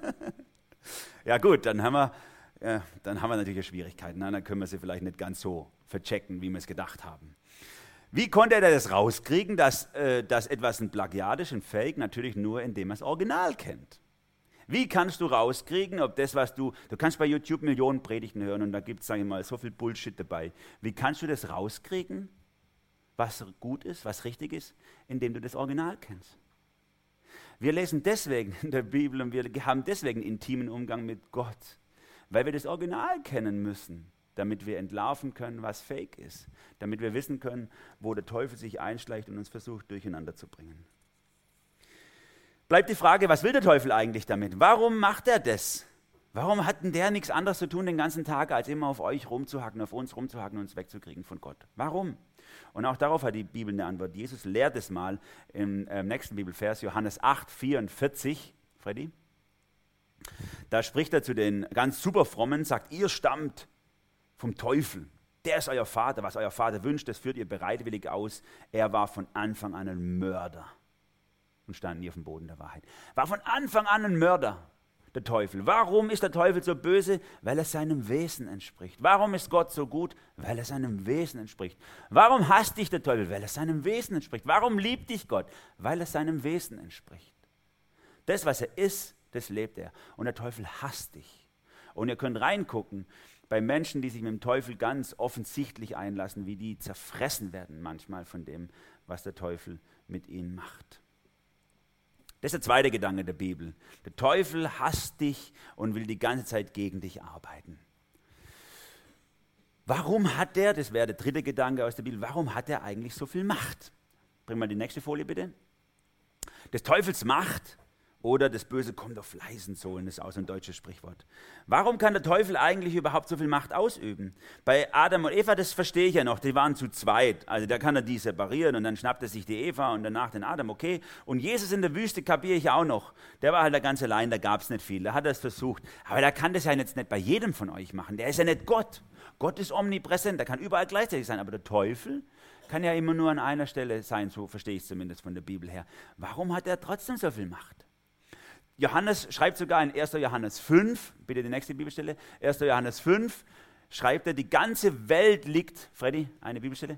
Ja gut, dann haben wir, äh, dann haben wir natürlich Schwierigkeiten. Na, dann können wir sie vielleicht nicht ganz so verchecken, wie wir es gedacht haben. Wie konnte er das rauskriegen, dass, äh, dass etwas ein Plagiat ist, ein Fake? Natürlich nur, indem er das Original kennt. Wie kannst du rauskriegen, ob das, was du, du kannst bei YouTube Millionen Predigten hören und da gibt es, sage ich mal, so viel Bullshit dabei. Wie kannst du das rauskriegen, was gut ist, was richtig ist, indem du das Original kennst? Wir lesen deswegen in der Bibel und wir haben deswegen einen intimen Umgang mit Gott, weil wir das Original kennen müssen. damit wir entlarven können, was Fake ist, damit wir wissen können, wo der Teufel sich einschleicht und uns versucht, durcheinander zu bringen. Bleibt die Frage, was will der Teufel eigentlich damit? Warum macht er das? Warum hat denn der nichts anderes zu tun den ganzen Tag, als immer auf euch rumzuhacken, auf uns rumzuhacken und uns wegzukriegen von Gott? Warum? Und auch darauf hat die Bibel eine Antwort. Jesus lehrt es mal im äh, nächsten Bibelvers, Johannes acht, vierundvierzig. Freddy? Da spricht er zu den ganz super Frommen, sagt, ihr stammt vom Teufel. Der ist euer Vater. Was euer Vater wünscht, das führt ihr bereitwillig aus. Er war von Anfang an ein Mörder und stand nie auf dem Boden der Wahrheit. War von Anfang an ein Mörder. Der Teufel. Warum ist der Teufel so böse? Weil er seinem Wesen entspricht. Warum ist Gott so gut? Weil er seinem Wesen entspricht. Warum hasst dich der Teufel? Weil er seinem Wesen entspricht. Warum liebt dich Gott? Weil er seinem Wesen entspricht. Das, was er ist, das lebt er. Und der Teufel hasst dich. Und ihr könnt reingucken bei Menschen, die sich mit dem Teufel ganz offensichtlich einlassen, wie die zerfressen werden manchmal von dem, was der Teufel mit ihnen macht. Das ist der zweite Gedanke der Bibel. Der Teufel hasst dich und will die ganze Zeit gegen dich arbeiten. Warum hat er, das wäre der dritte Gedanke aus der Bibel, warum hat er eigentlich so viel Macht? Bring mal die nächste Folie bitte. Des Teufels Macht oder das Böse kommt auf leisen Sohlen, das ist auch so ein deutsches Sprichwort. Warum kann der Teufel eigentlich überhaupt so viel Macht ausüben? Bei Adam und Eva, das verstehe ich ja noch, die waren zu zweit. Also da kann er die separieren und dann schnappt er sich die Eva und danach den Adam, okay. Und Jesus in der Wüste kapiere ich auch noch. Der war halt da ganz allein, da gab es nicht viel, da hat er es versucht. Aber der kann das ja jetzt nicht bei jedem von euch machen, der ist ja nicht Gott. Gott ist omnipräsent, der kann überall gleichzeitig sein, aber der Teufel kann ja immer nur an einer Stelle sein, so verstehe ich es zumindest von der Bibel her. Warum hat er trotzdem so viel Macht? Johannes schreibt sogar in erster Johannes fünf, bitte die nächste Bibelstelle, erster Johannes fünf, schreibt er, die ganze Welt liegt, Freddy, eine Bibelstelle?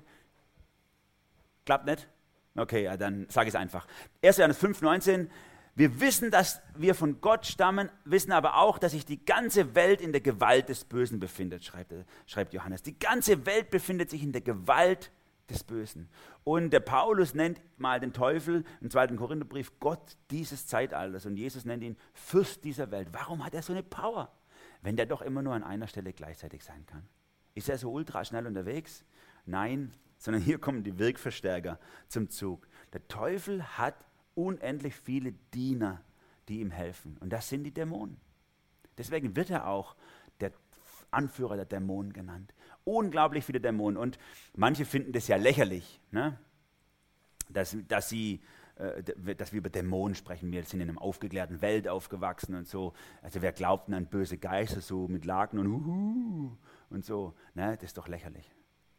Klappt nicht? Okay, ja, dann sage ich es einfach. erster Johannes fünf, neunzehn, wir wissen, dass wir von Gott stammen, wissen aber auch, dass sich die ganze Welt in der Gewalt des Bösen befindet, schreibt, schreibt Johannes. Die ganze Welt befindet sich in der Gewalt des Bösen. Und der Paulus nennt mal den Teufel im zweiten Korintherbrief Gott dieses Zeitalters und Jesus nennt ihn Fürst dieser Welt. Warum hat er so eine Power, wenn der doch immer nur an einer Stelle gleichzeitig sein kann? Ist er so ultra schnell unterwegs? Nein, sondern hier kommen die Wirkverstärker zum Zug. Der Teufel hat unendlich viele Diener, die ihm helfen. Und das sind die Dämonen. Deswegen wird er auch der Anführer der Dämonen genannt. Unglaublich viele Dämonen. Und manche finden das ja lächerlich, ne? dass, dass, sie, äh, dass wir über Dämonen sprechen. Wir sind in einer aufgeklärten Welt aufgewachsen und so. Also wer glaubt an böse Geister, so mit Laken und Huhu und so. Ne? Das ist doch lächerlich.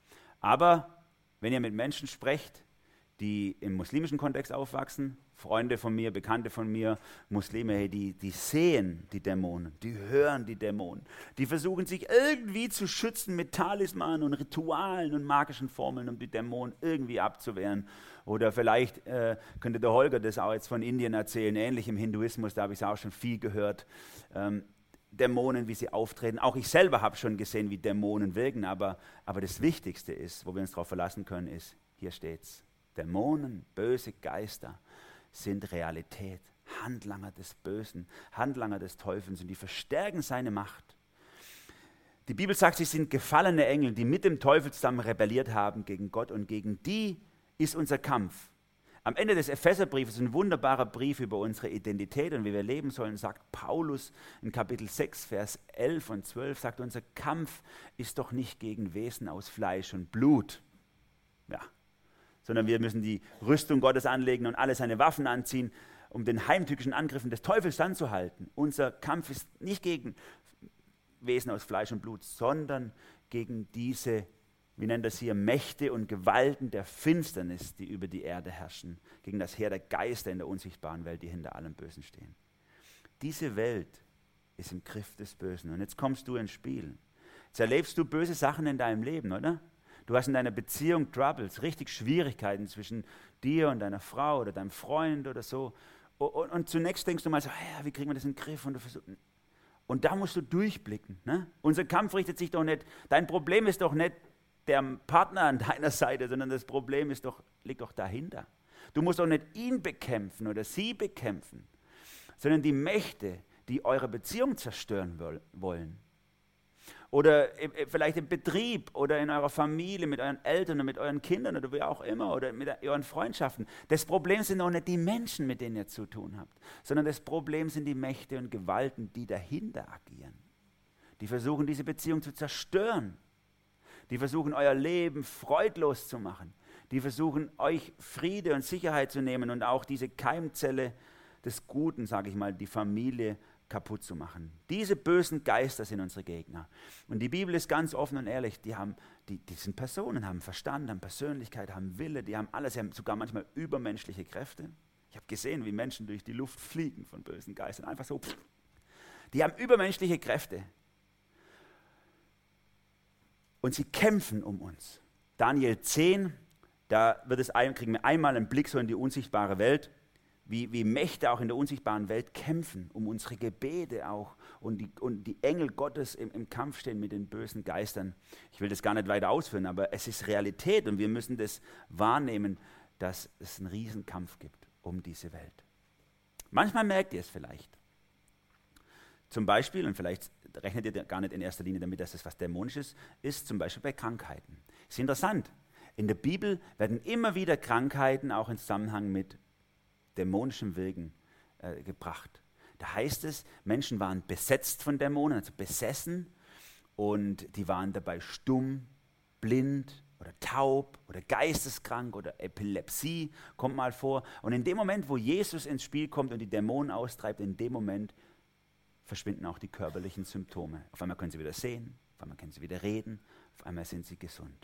Aber wenn ihr mit Menschen sprecht, die im muslimischen Kontext aufwachsen, Freunde von mir, Bekannte von mir, Muslime, hey, die, die sehen die Dämonen, die hören die Dämonen, die versuchen sich irgendwie zu schützen mit Talismanen und Ritualen und magischen Formeln, um die Dämonen irgendwie abzuwehren. Oder vielleicht äh, könnte der Holger das auch jetzt von Indien erzählen, ähnlich im Hinduismus, da habe ich es auch schon viel gehört. Ähm, Dämonen, wie sie auftreten. Auch ich selber habe schon gesehen, wie Dämonen wirken, aber, aber das Wichtigste ist, wo wir uns darauf verlassen können, ist, hier steht's. Dämonen, böse Geister sind Realität, Handlanger des Bösen, Handlanger des Teufels und die verstärken seine Macht. Die Bibel sagt, sie sind gefallene Engel, die mit dem Teufel zusammen rebelliert haben gegen Gott und gegen die ist unser Kampf. Am Ende des Epheserbriefes, ein wunderbarer Brief über unsere Identität und wie wir leben sollen, sagt Paulus in Kapitel sechs, Vers elf und zwölf, sagt, unser Kampf ist doch nicht gegen Wesen aus Fleisch und Blut. Ja. Sondern wir müssen die Rüstung Gottes anlegen und alle seine Waffen anziehen, um den heimtückischen Angriffen des Teufels standzuhalten. Unser Kampf ist nicht gegen Wesen aus Fleisch und Blut, sondern gegen diese, wie nennt das hier, Mächte und Gewalten der Finsternis, die über die Erde herrschen, gegen das Heer der Geister in der unsichtbaren Welt, die hinter allem Bösen stehen. Diese Welt ist im Griff des Bösen. Und jetzt kommst du ins Spiel. Jetzt erlebst du böse Sachen in deinem Leben, oder? Du hast in deiner Beziehung Troubles, richtig Schwierigkeiten zwischen dir und deiner Frau oder deinem Freund oder so. Und, und, und zunächst denkst du mal so, ja, wie kriegen wir das in den Griff? Und, du versuch, und da musst du durchblicken. Ne? Unser Kampf richtet sich doch nicht, dein Problem ist doch nicht der Partner an deiner Seite, sondern das Problem ist doch, liegt doch dahinter. Du musst doch nicht ihn bekämpfen oder sie bekämpfen, sondern die Mächte, die eure Beziehung zerstören wollen. oder vielleicht im Betrieb oder in eurer Familie, mit euren Eltern oder mit euren Kindern oder wie auch immer oder mit euren Freundschaften. Das Problem sind auch nicht die Menschen, mit denen ihr zu tun habt, sondern das Problem sind die Mächte und Gewalten, die dahinter agieren. Die versuchen, diese Beziehung zu zerstören. Die versuchen, euer Leben freudlos zu machen. Die versuchen, euch Friede und Sicherheit zu nehmen und auch diese Keimzelle des Guten, sage ich mal, die Familie kaputt zu machen. Diese bösen Geister sind unsere Gegner. Und die Bibel ist ganz offen und ehrlich, die, haben, die, die sind Personen, haben Verstand, haben Persönlichkeit, haben Wille, die haben alles, sie haben sogar manchmal übermenschliche Kräfte. Ich habe gesehen, wie Menschen durch die Luft fliegen von bösen Geistern, einfach so. Pff. Die haben übermenschliche Kräfte. Und sie kämpfen um uns. Daniel zehn, da wird es ein, kriegen wir einmal einen Blick so in die unsichtbare Welt, wie, wie Mächte auch in der unsichtbaren Welt kämpfen, um unsere Gebete auch und die, und die Engel Gottes im, im Kampf stehen mit den bösen Geistern. Ich will das gar nicht weiter ausführen, aber es ist Realität und wir müssen das wahrnehmen, dass es einen Riesenkampf gibt um diese Welt. Manchmal merkt ihr es vielleicht. Zum Beispiel, und vielleicht rechnet ihr gar nicht in erster Linie damit, dass es was Dämonisches ist, zum Beispiel bei Krankheiten. Das ist interessant. In der Bibel werden immer wieder Krankheiten auch in Zusammenhang mit dämonischem Wirken äh, gebracht. Da heißt es, Menschen waren besetzt von Dämonen, also besessen, und die waren dabei stumm, blind oder taub oder geisteskrank oder Epilepsie kommt mal vor. Und in dem Moment, wo Jesus ins Spiel kommt und die Dämonen austreibt, in dem Moment verschwinden auch die körperlichen Symptome. Auf einmal können sie wieder sehen, auf einmal können sie wieder reden, auf einmal sind sie gesund.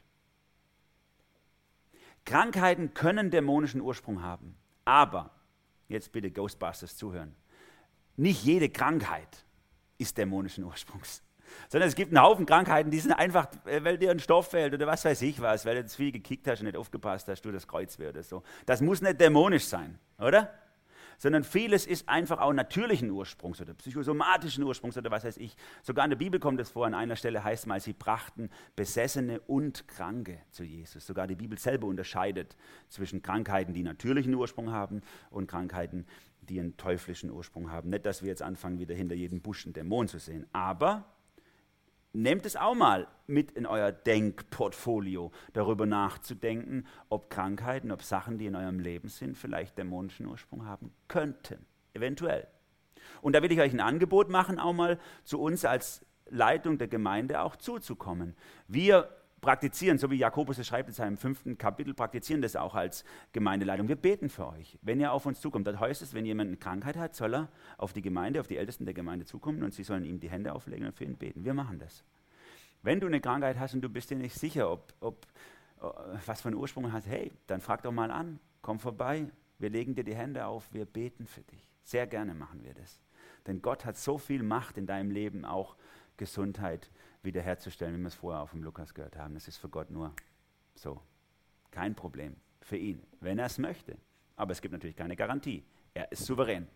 Krankheiten können dämonischen Ursprung haben, aber, jetzt bitte Ghostbusters zuhören, nicht jede Krankheit ist dämonischen Ursprungs, sondern es gibt einen Haufen Krankheiten, die sind einfach, weil dir ein Stoff fehlt oder was weiß ich was, weil du zu viel gekickt hast und nicht aufgepasst hast, du das Kreuzweh oder so. Das muss nicht dämonisch sein, oder? Sondern vieles ist einfach auch natürlichen Ursprungs oder psychosomatischen Ursprungs oder was weiß ich. Sogar in der Bibel kommt es vor, an einer Stelle heißt es mal, sie brachten Besessene und Kranke zu Jesus. Sogar die Bibel selber unterscheidet zwischen Krankheiten, die natürlichen Ursprung haben und Krankheiten, die einen teuflischen Ursprung haben. Nicht, dass wir jetzt anfangen, wieder hinter jedem Busch einen Dämon zu sehen, aber nehmt es auch mal mit in euer Denkportfolio, darüber nachzudenken, ob Krankheiten, ob Sachen, die in eurem Leben sind, vielleicht dämonischen Ursprung haben könnten, eventuell. Und da will ich euch ein Angebot machen, auch mal zu uns als Leitung der Gemeinde auch zuzukommen. Wir praktizieren, so wie Jakobus es schreibt in seinem fünften Kapitel, praktizieren das auch als Gemeindeleitung. Wir beten für euch, wenn ihr auf uns zukommt. Das heißt es, wenn jemand eine Krankheit hat, soll er auf die Gemeinde, auf die Ältesten der Gemeinde zukommen und sie sollen ihm die Hände auflegen und für ihn beten. Wir machen das. Wenn du eine Krankheit hast und du bist dir nicht sicher, ob, ob was für einen Ursprung hast, hey, dann frag doch mal an, komm vorbei, wir legen dir die Hände auf, wir beten für dich. Sehr gerne machen wir das. Denn Gott hat so viel Macht in deinem Leben, auch Gesundheit wiederherzustellen, wie wir es vorher auch vom Lukas gehört haben. Das ist für Gott nur so. Kein Problem für ihn, wenn er es möchte. Aber es gibt natürlich keine Garantie. Er ist souverän.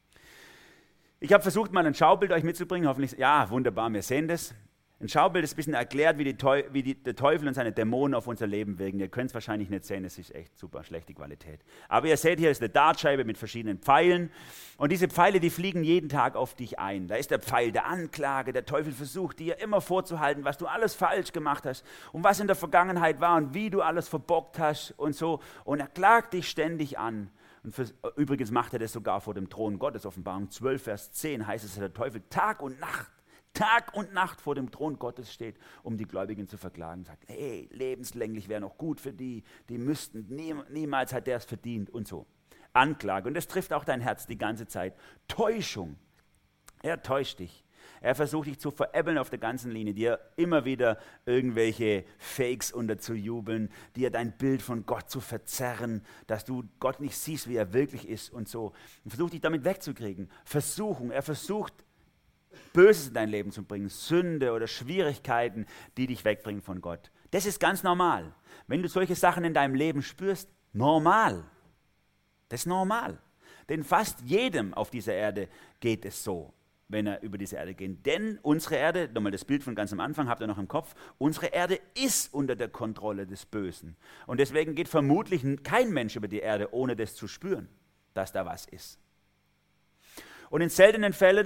Ich habe versucht, mal ein Schaubild euch mitzubringen. Hoffentlich, ja, wunderbar, wir sehen das. Ein Schaubild ist ein bisschen erklärt, wie, die Teu- wie die, der Teufel und seine Dämonen auf unser Leben wirken. Ihr könnt es wahrscheinlich nicht sehen, es ist echt super schlechte Qualität. Aber ihr seht, hier ist eine Dartscheibe mit verschiedenen Pfeilen. Und diese Pfeile, die fliegen jeden Tag auf dich ein. Da ist der Pfeil der Anklage. Der Teufel versucht dir immer vorzuhalten, was du alles falsch gemacht hast und was in der Vergangenheit war und wie du alles verbockt hast und so. Und er klagt dich ständig an. Und für, übrigens macht er das sogar vor dem Thron Gottes. Offenbarung zwölf, Vers zehn heißt es, dass der Teufel Tag und Nacht Tag und Nacht vor dem Thron Gottes steht, um die Gläubigen zu verklagen. Sagt, hey, lebenslänglich wäre noch gut für die, die müssten, nie, niemals hat der es verdient und so. Anklage, und das trifft auch dein Herz die ganze Zeit. Täuschung, er täuscht dich. Er versucht dich zu veräppeln auf der ganzen Linie, dir immer wieder irgendwelche Fakes unterzujubeln, dir dein Bild von Gott zu verzerren, dass du Gott nicht siehst, wie er wirklich ist und so. Und versucht dich damit wegzukriegen. Versuchung, er versucht, Böses in dein Leben zu bringen, Sünde oder Schwierigkeiten, die dich wegbringen von Gott. Das ist ganz normal. Wenn du solche Sachen in deinem Leben spürst, normal. Das ist normal. Denn fast jedem auf dieser Erde geht es so, wenn er über diese Erde geht. Denn unsere Erde, nochmal das Bild von ganz am Anfang, habt ihr noch im Kopf, unsere Erde ist unter der Kontrolle des Bösen. Und deswegen geht vermutlich kein Mensch über die Erde, ohne das zu spüren, dass da was ist. Und in seltenen Fällen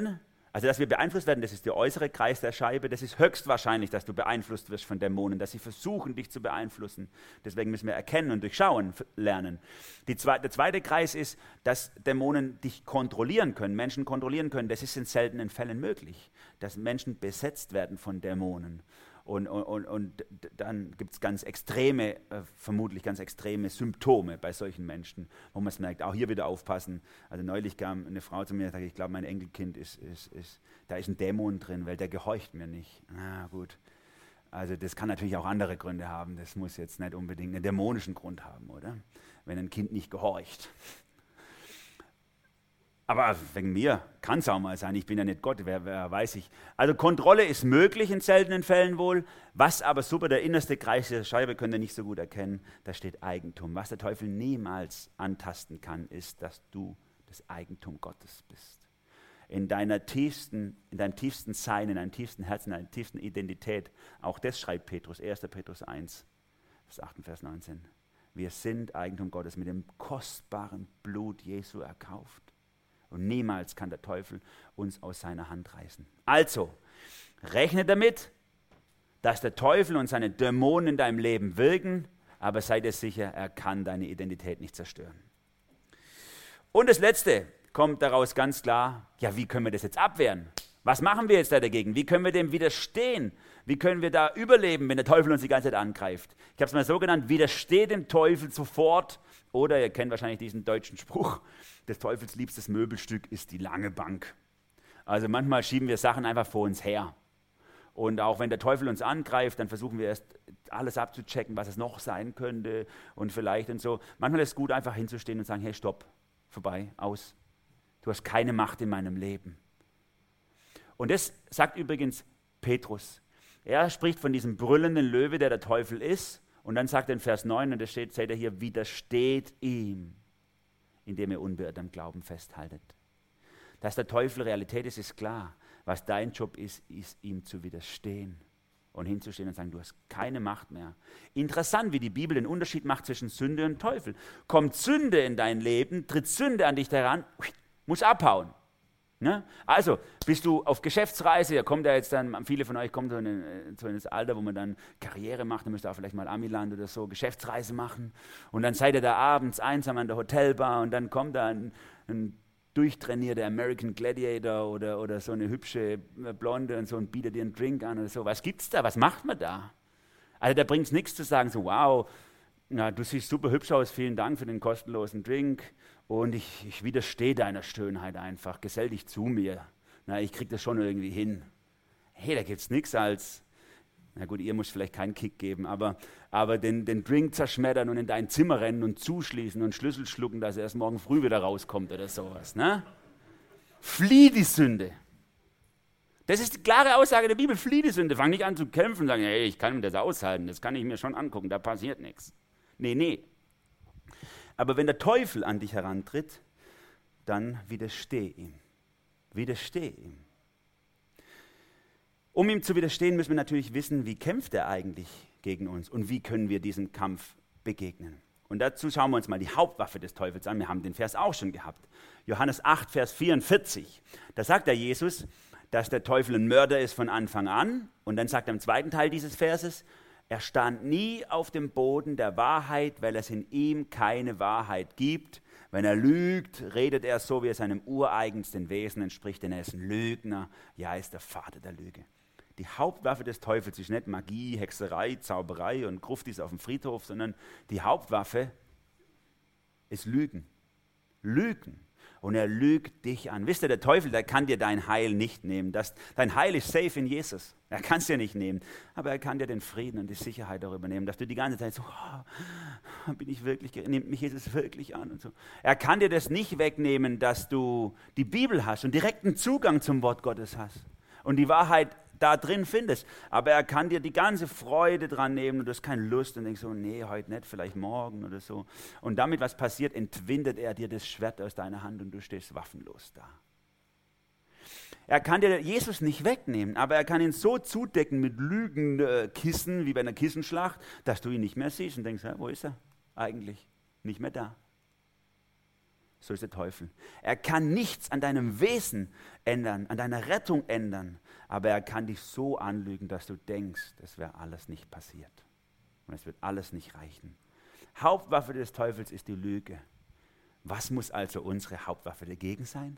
Also, dass wir beeinflusst werden, das ist der äußere Kreis der Scheibe. Das ist höchstwahrscheinlich, dass du beeinflusst wirst von Dämonen, dass sie versuchen, dich zu beeinflussen. Deswegen müssen wir erkennen und durchschauen lernen. Die zweite, der zweite Kreis ist, dass Dämonen dich kontrollieren können, Menschen kontrollieren können. Das ist in seltenen Fällen möglich, dass Menschen besetzt werden von Dämonen. Und, und, und dann gibt es ganz extreme, äh, vermutlich ganz extreme Symptome bei solchen Menschen, wo man es merkt, auch hier wieder aufpassen. Also neulich kam eine Frau zu mir und sagte, ich glaube, mein Enkelkind, ist, ist, ist, da ist ein Dämon drin, weil der gehorcht mir nicht. Na gut, also das kann natürlich auch andere Gründe haben, das muss jetzt nicht unbedingt einen dämonischen Grund haben, oder? Wenn ein Kind nicht gehorcht. Aber wegen mir kann es auch mal sein, ich bin ja nicht Gott, wer, wer weiß ich. Also Kontrolle ist möglich in seltenen Fällen wohl, was aber super, der innerste Kreis der Scheibe könnt ihr nicht so gut erkennen, da steht Eigentum. Was der Teufel niemals antasten kann, ist, dass du das Eigentum Gottes bist. In deiner tiefsten, in deinem tiefsten Sein, in deinem tiefsten Herzen, in deiner tiefsten Identität, auch das schreibt Petrus, erster Petrus eins, Vers acht und Vers neunzehn. Wir sind Eigentum Gottes, mit dem kostbaren Blut Jesu erkauft. Und niemals kann der Teufel uns aus seiner Hand reißen. Also, rechne damit, dass der Teufel und seine Dämonen in deinem Leben wirken, aber sei dir sicher, er kann deine Identität nicht zerstören. Und das Letzte kommt daraus ganz klar, ja, wie können wir das jetzt abwehren? Was machen wir jetzt da dagegen? Wie können wir dem widerstehen? Wie können wir da überleben, wenn der Teufel uns die ganze Zeit angreift? Ich habe es mal so genannt, widersteh dem Teufel sofort. Oder ihr kennt wahrscheinlich diesen deutschen Spruch, des Teufels liebstes Möbelstück ist die lange Bank. Also manchmal schieben wir Sachen einfach vor uns her. Und auch wenn der Teufel uns angreift, dann versuchen wir erst alles abzuchecken, was es noch sein könnte und vielleicht und so. Manchmal ist es gut, einfach hinzustehen und sagen, hey, stopp, vorbei, aus. Du hast keine Macht in meinem Leben. Und das sagt übrigens Petrus. Er spricht von diesem brüllenden Löwe, der der Teufel ist. Und dann sagt er in Vers neun, und da steht, seht ihr hier, widersteht ihm, indem ihr unbeirrt am Glauben festhaltet. Dass der Teufel Realität ist, ist klar. Was dein Job ist, ist ihm zu widerstehen und hinzustehen und sagen, du hast keine Macht mehr. Interessant, wie die Bibel den Unterschied macht zwischen Sünde und Teufel. Kommt Sünde in dein Leben, tritt Sünde an dich heran, muss abhauen. Ne? Also, bist du auf Geschäftsreise, ja, kommt ja jetzt dann, viele von euch kommen so in, so in das Alter, wo man dann Karriere macht, dann müsst ihr auch vielleicht mal Amiland oder so, Geschäftsreise machen und dann seid ihr da abends einsam an der Hotelbar und dann kommt da ein, ein durchtrainierter American Gladiator oder, oder so eine hübsche Blonde und so und bietet dir einen Drink an oder so. Was gibt's da? Was macht man da? Also da bringt es nichts zu sagen, so wow, na, du siehst super hübsch aus, vielen Dank für den kostenlosen Drink. Und ich, ich widerstehe deiner Schönheit einfach. Gesell dich zu mir. Na, ich krieg das schon irgendwie hin. Hey, da gibt's nichts als, na gut, ihr müsst vielleicht keinen Kick geben, aber, aber den, den Drink zerschmettern und in dein Zimmer rennen und zuschließen und Schlüssel schlucken, dass er erst morgen früh wieder rauskommt oder sowas. Ne? Flieh die Sünde. Das ist die klare Aussage der Bibel. Flieh die Sünde. Fang nicht an zu kämpfen und sagen, hey, ich kann mir das aushalten, das kann ich mir schon angucken, da passiert nichts. Nee, nee. Aber wenn der Teufel an dich herantritt, dann widersteh ihm. Widersteh ihm. Um ihm zu widerstehen, müssen wir natürlich wissen, wie kämpft er eigentlich gegen uns und wie können wir diesem Kampf begegnen. Und dazu schauen wir uns mal die Hauptwaffe des Teufels an. Wir haben den Vers auch schon gehabt. Johannes acht, Vers vierundvierzig. Da sagt der Jesus, dass der Teufel ein Mörder ist von Anfang an. Und dann sagt er im zweiten Teil dieses Verses, er stand nie auf dem Boden der Wahrheit, weil es in ihm keine Wahrheit gibt. Wenn er lügt, redet er so, wie er seinem ureigensten Wesen entspricht, denn er ist ein Lügner. Ja, er ist der Vater der Lüge. Die Hauptwaffe des Teufels ist nicht Magie, Hexerei, Zauberei und Gruftis auf dem Friedhof, sondern die Hauptwaffe ist Lügen. Lügen. Und er lügt dich an. Wisst ihr, der Teufel, der kann dir dein Heil nicht nehmen. Das, dein Heil ist safe in Jesus. Er kann es dir nicht nehmen. Aber er kann dir den Frieden und die Sicherheit darüber nehmen, dass du die ganze Zeit so, oh, bin ich wirklich, nimmt mich Jesus wirklich an und so. Er kann dir das nicht wegnehmen, dass du die Bibel hast und direkten Zugang zum Wort Gottes hast und die Wahrheit da drin findest. Aber er kann dir die ganze Freude dran nehmen und du hast keine Lust und denkst so, nee, heute nicht, vielleicht morgen oder so. Und damit, was passiert, entwindet er dir das Schwert aus deiner Hand und du stehst waffenlos da. Er kann dir Jesus nicht wegnehmen, aber er kann ihn so zudecken mit Lügenkissen, wie bei einer Kissenschlacht, dass du ihn nicht mehr siehst und denkst, ja, wo ist er eigentlich? Nicht mehr da. So ist der Teufel. Er kann nichts an deinem Wesen ändern, an deiner Rettung ändern, aber er kann dich so anlügen, dass du denkst, es wäre alles nicht passiert. Und es wird alles nicht reichen. Hauptwaffe des Teufels ist die Lüge. Was muss also unsere Hauptwaffe dagegen sein?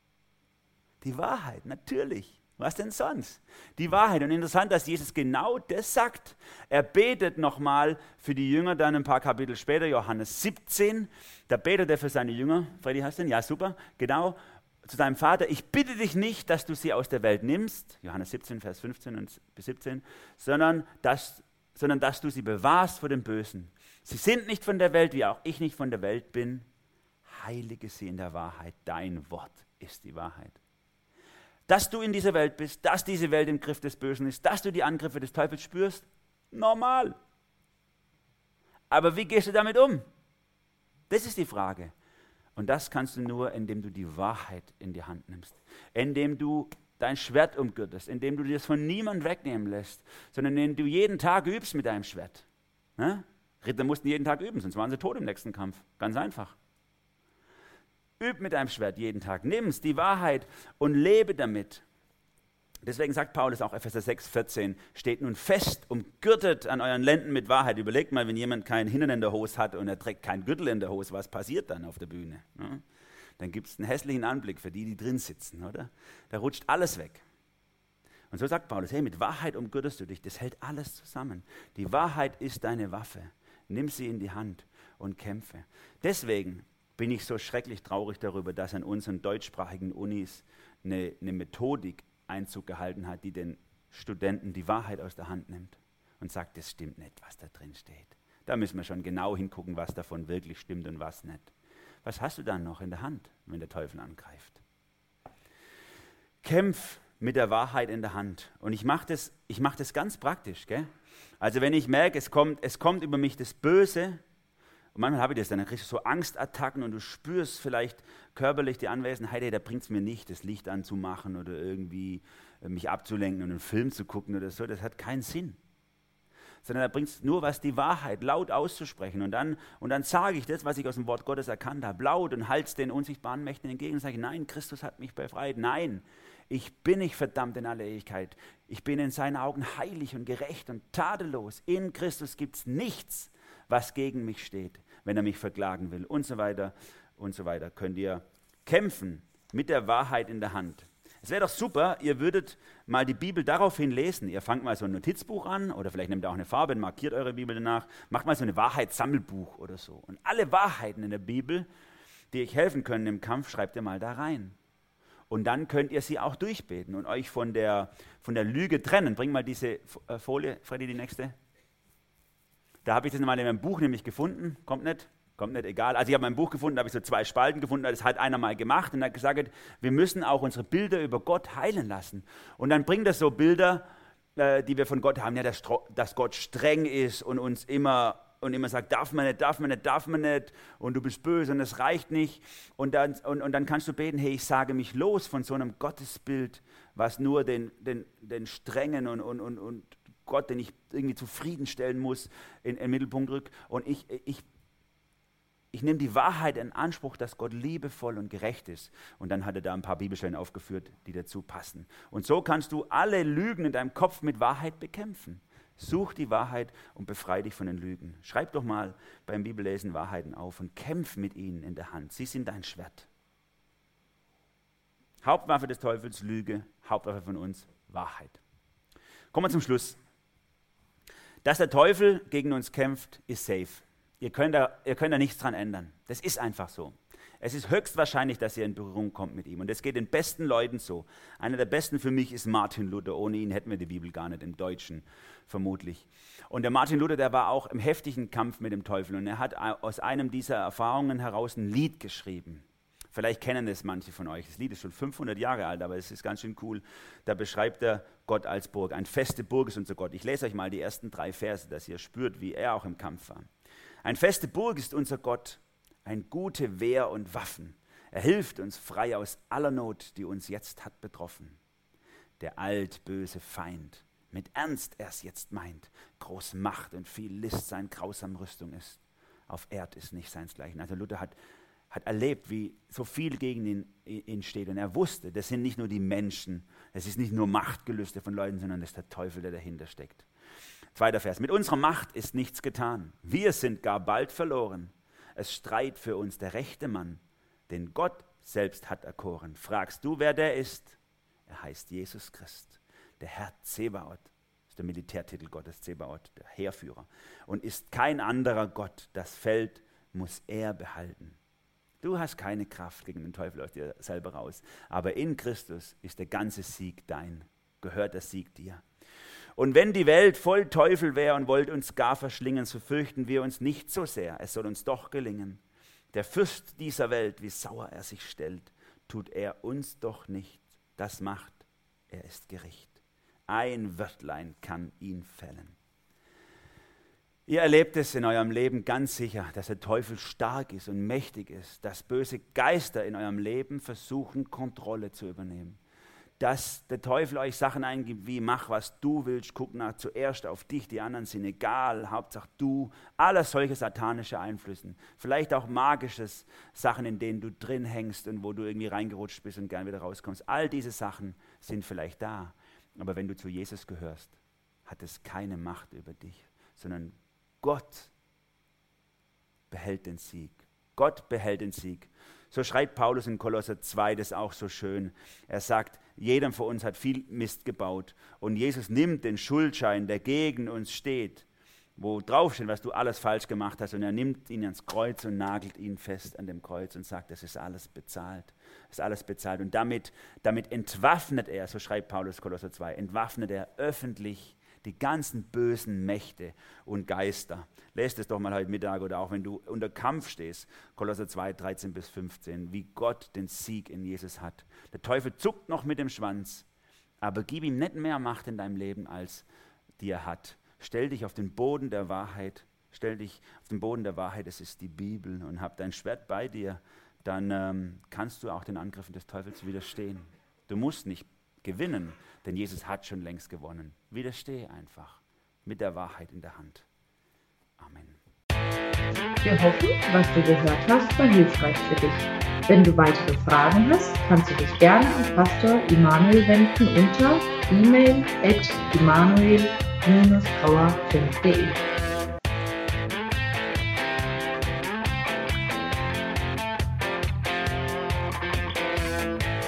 Die Wahrheit, natürlich. Was denn sonst? Die Wahrheit. Und interessant, dass Jesus genau das sagt. Er betet nochmal für die Jünger, dann ein paar Kapitel später, Johannes siebzehn. Da betet er für seine Jünger. Freddy, hast du den? Ja, super. Genau. Zu seinem Vater, ich bitte dich nicht, dass du sie aus der Welt nimmst, Johannes siebzehn, Vers fünfzehn bis siebzehn, sondern dass, sondern dass du sie bewahrst vor dem Bösen. Sie sind nicht von der Welt, wie auch ich nicht von der Welt bin. Heilige sie in der Wahrheit. Dein Wort ist die Wahrheit. Dass du in dieser Welt bist, dass diese Welt im Griff des Bösen ist, dass du die Angriffe des Teufels spürst, normal. Aber wie gehst du damit um? Das ist die Frage. Und das kannst du nur, indem du die Wahrheit in die Hand nimmst, indem du dein Schwert umgürtest, indem du dir das von niemandem wegnehmen lässt, sondern indem du jeden Tag übst mit deinem Schwert. Ne? Ritter mussten jeden Tag üben, sonst waren sie tot im nächsten Kampf. Ganz einfach. Üb mit deinem Schwert jeden Tag, nimm's die Wahrheit und lebe damit. Deswegen sagt Paulus auch Epheser sechs, vierzehn, steht nun fest, umgürtet an euren Lenden mit Wahrheit. Überlegt mal, wenn jemand keinen Hintern in der Hose hat und er trägt keinen Gürtel in der Hose, was passiert dann auf der Bühne? Ne? Dann gibt es einen hässlichen Anblick für die, die drin sitzen, oder? Da rutscht alles weg. Und so sagt Paulus, hey, mit Wahrheit umgürtest du dich, das hält alles zusammen. Die Wahrheit ist deine Waffe. Nimm sie in die Hand und kämpfe. Deswegen bin ich so schrecklich traurig darüber, dass an unseren deutschsprachigen Unis eine, eine Methodik Einzug gehalten hat, die den Studenten die Wahrheit aus der Hand nimmt und sagt, das stimmt nicht, was da drin steht. Da müssen wir schon genau hingucken, was davon wirklich stimmt und was nicht. Was hast du dann noch in der Hand, wenn der Teufel angreift? Kämpf mit der Wahrheit in der Hand. Und ich mache das, ich mach das ganz praktisch. Gell? Also wenn ich merke, es kommt, es kommt über mich das Böse, und manchmal habe ich das dann, dann kriegst du so Angstattacken und du spürst vielleicht körperlich die Anwesenheit, hey, da bringt es mir nicht, das Licht anzumachen oder irgendwie mich abzulenken und einen Film zu gucken oder so, das hat keinen Sinn. Sondern da bringt es nur was, die Wahrheit laut auszusprechen. Und dann, und dann sage ich das, was ich aus dem Wort Gottes erkannt habe, laut und halte es den unsichtbaren Mächten entgegen und sage, nein, Christus hat mich befreit, nein, ich bin nicht verdammt in aller Ewigkeit. Ich bin in seinen Augen heilig und gerecht und tadellos. In Christus gibt es nichts, was gegen mich steht, wenn er mich verklagen will und so weiter und so weiter. Könnt ihr kämpfen mit der Wahrheit in der Hand. Es wäre doch super, ihr würdet mal die Bibel daraufhin lesen. Ihr fangt mal so ein Notizbuch an oder vielleicht nehmt ihr auch eine Farbe und markiert eure Bibel danach. Macht mal so ein Wahrheitssammelbuch oder so. Und alle Wahrheiten in der Bibel, die euch helfen können im Kampf, schreibt ihr mal da rein. Und dann könnt ihr sie auch durchbeten und euch von der, von der Lüge trennen. Bring mal diese Folie, Freddy, die nächste. Da habe ich das mal in meinem Buch nämlich gefunden. Kommt nicht? Kommt nicht, egal. Also ich habe mein Buch gefunden, da habe ich so zwei Spalten gefunden, das hat einer mal gemacht und hat gesagt, wir müssen auch unsere Bilder über Gott heilen lassen. Und dann bringt das so Bilder, äh, die wir von Gott haben, ja, dass, dass Gott streng ist und uns immer und immer sagt, darf man nicht, darf man nicht, darf man nicht und du bist böse und das reicht nicht. Und dann, und, und dann kannst du beten, hey, ich sage mich los von so einem Gottesbild, was nur den, den, den strengen und, und, und, und Gott, den ich irgendwie zufriedenstellen muss, in, in den Mittelpunkt rückt. Und ich, ich, ich nehme die Wahrheit in Anspruch, dass Gott liebevoll und gerecht ist. Und dann hat er da ein paar Bibelstellen aufgeführt, die dazu passen. Und so kannst du alle Lügen in deinem Kopf mit Wahrheit bekämpfen. Such die Wahrheit und befreie dich von den Lügen. Schreib doch mal beim Bibellesen Wahrheiten auf und kämpf mit ihnen in der Hand. Sie sind dein Schwert. Hauptwaffe des Teufels, Lüge. Hauptwaffe von uns, Wahrheit. Kommen wir zum Schluss. Dass der Teufel gegen uns kämpft, ist safe. Ihr könnt, da, ihr könnt da nichts dran ändern. Das ist einfach so. Es ist höchstwahrscheinlich, dass ihr in Berührung kommt mit ihm. Und das geht den besten Leuten so. Einer der besten für mich ist Martin Luther. Ohne ihn hätten wir die Bibel gar nicht im Deutschen, vermutlich. Und der Martin Luther, der war auch im heftigen Kampf mit dem Teufel. Und er hat aus einem dieser Erfahrungen heraus ein Lied geschrieben. Vielleicht kennen es manche von euch. Das Lied ist schon fünfhundert Jahre alt, aber es ist ganz schön cool. Da beschreibt er Gott als Burg. Eine feste Burg ist unser Gott. Ich lese euch mal die ersten drei Verse, dass ihr spürt, wie er auch im Kampf war. Eine feste Burg ist unser Gott, eine gute Wehr und Waffen. Er hilft uns frei aus aller Not, die uns jetzt hat betroffen. Der altböse Feind, mit Ernst er's jetzt meint, groß Macht und viel List sein grausam Rüstung ist. Auf Erd ist nicht seinsgleichen. Also Luther hat hat erlebt, wie so viel gegen ihn, ihn steht. Und er wusste, das sind nicht nur die Menschen, es ist nicht nur Machtgelüste von Leuten, sondern das ist der Teufel, der dahinter steckt. Zweiter Vers. Mit unserer Macht ist nichts getan. Wir sind gar bald verloren. Es streit für uns der rechte Mann, den Gott selbst hat erkoren. Fragst du, wer der ist? Er heißt Jesus Christ, der Herr Zebaoth. Das ist der Militärtitel Gottes, Zebaoth, der Heerführer. Und ist kein anderer Gott. Das Feld muss er behalten. Du hast keine Kraft gegen den Teufel aus dir selber raus. Aber in Christus ist der ganze Sieg dein. Gehört der Sieg dir. Und wenn die Welt voll Teufel wäre und wollte uns gar verschlingen, so fürchten wir uns nicht so sehr. Es soll uns doch gelingen. Der Fürst dieser Welt, wie sauer er sich stellt, tut er uns doch nicht. Das macht, er ist Gericht. Ein Wörtlein kann ihn fällen. Ihr erlebt es in eurem Leben ganz sicher, dass der Teufel stark ist und mächtig ist, dass böse Geister in eurem Leben versuchen, Kontrolle zu übernehmen. Dass der Teufel euch Sachen eingibt, wie mach, was du willst, guck nach zuerst auf dich, die anderen sind egal, Hauptsache du. Alles solche satanische Einflüsse, vielleicht auch magische Sachen, in denen du drin hängst und wo du irgendwie reingerutscht bist und gern wieder rauskommst. All diese Sachen sind vielleicht da, aber wenn du zu Jesus gehörst, hat es keine Macht über dich, sondern Gott behält den Sieg. Gott behält den Sieg. So schreibt Paulus in Kolosser zwei das auch so schön. Er sagt, jeder von uns hat viel Mist gebaut und Jesus nimmt den Schuldschein, der gegen uns steht, wo draufsteht, was du alles falsch gemacht hast, und er nimmt ihn ans Kreuz und nagelt ihn fest an dem Kreuz und sagt, das ist alles bezahlt. Das ist alles bezahlt. Und damit, damit entwaffnet er, so schreibt Paulus Kolosser zwei, entwaffnet er öffentlich die ganzen bösen Mächte und Geister. Lest es doch mal heute Mittag oder auch wenn du unter Kampf stehst. Kolosser zwei, dreizehn bis fünfzehn, wie Gott den Sieg in Jesus hat. Der Teufel zuckt noch mit dem Schwanz, aber gib ihm nicht mehr Macht in deinem Leben, als die er hat. Stell dich auf den Boden der Wahrheit, stell dich auf den Boden der Wahrheit, das ist die Bibel, und hab dein Schwert bei dir, dann ähm, kannst du auch den Angriffen des Teufels widerstehen. Du musst nicht gewinnen, denn Jesus hat schon längst gewonnen. Widerstehe einfach mit der Wahrheit in der Hand. Amen. Wir hoffen, was du gehört hast, war hilfreich für dich. Wenn du weitere Fragen hast, kannst du dich gerne an Pastor Immanuel wenden unter e mail at immanuel dash grauer punkt de.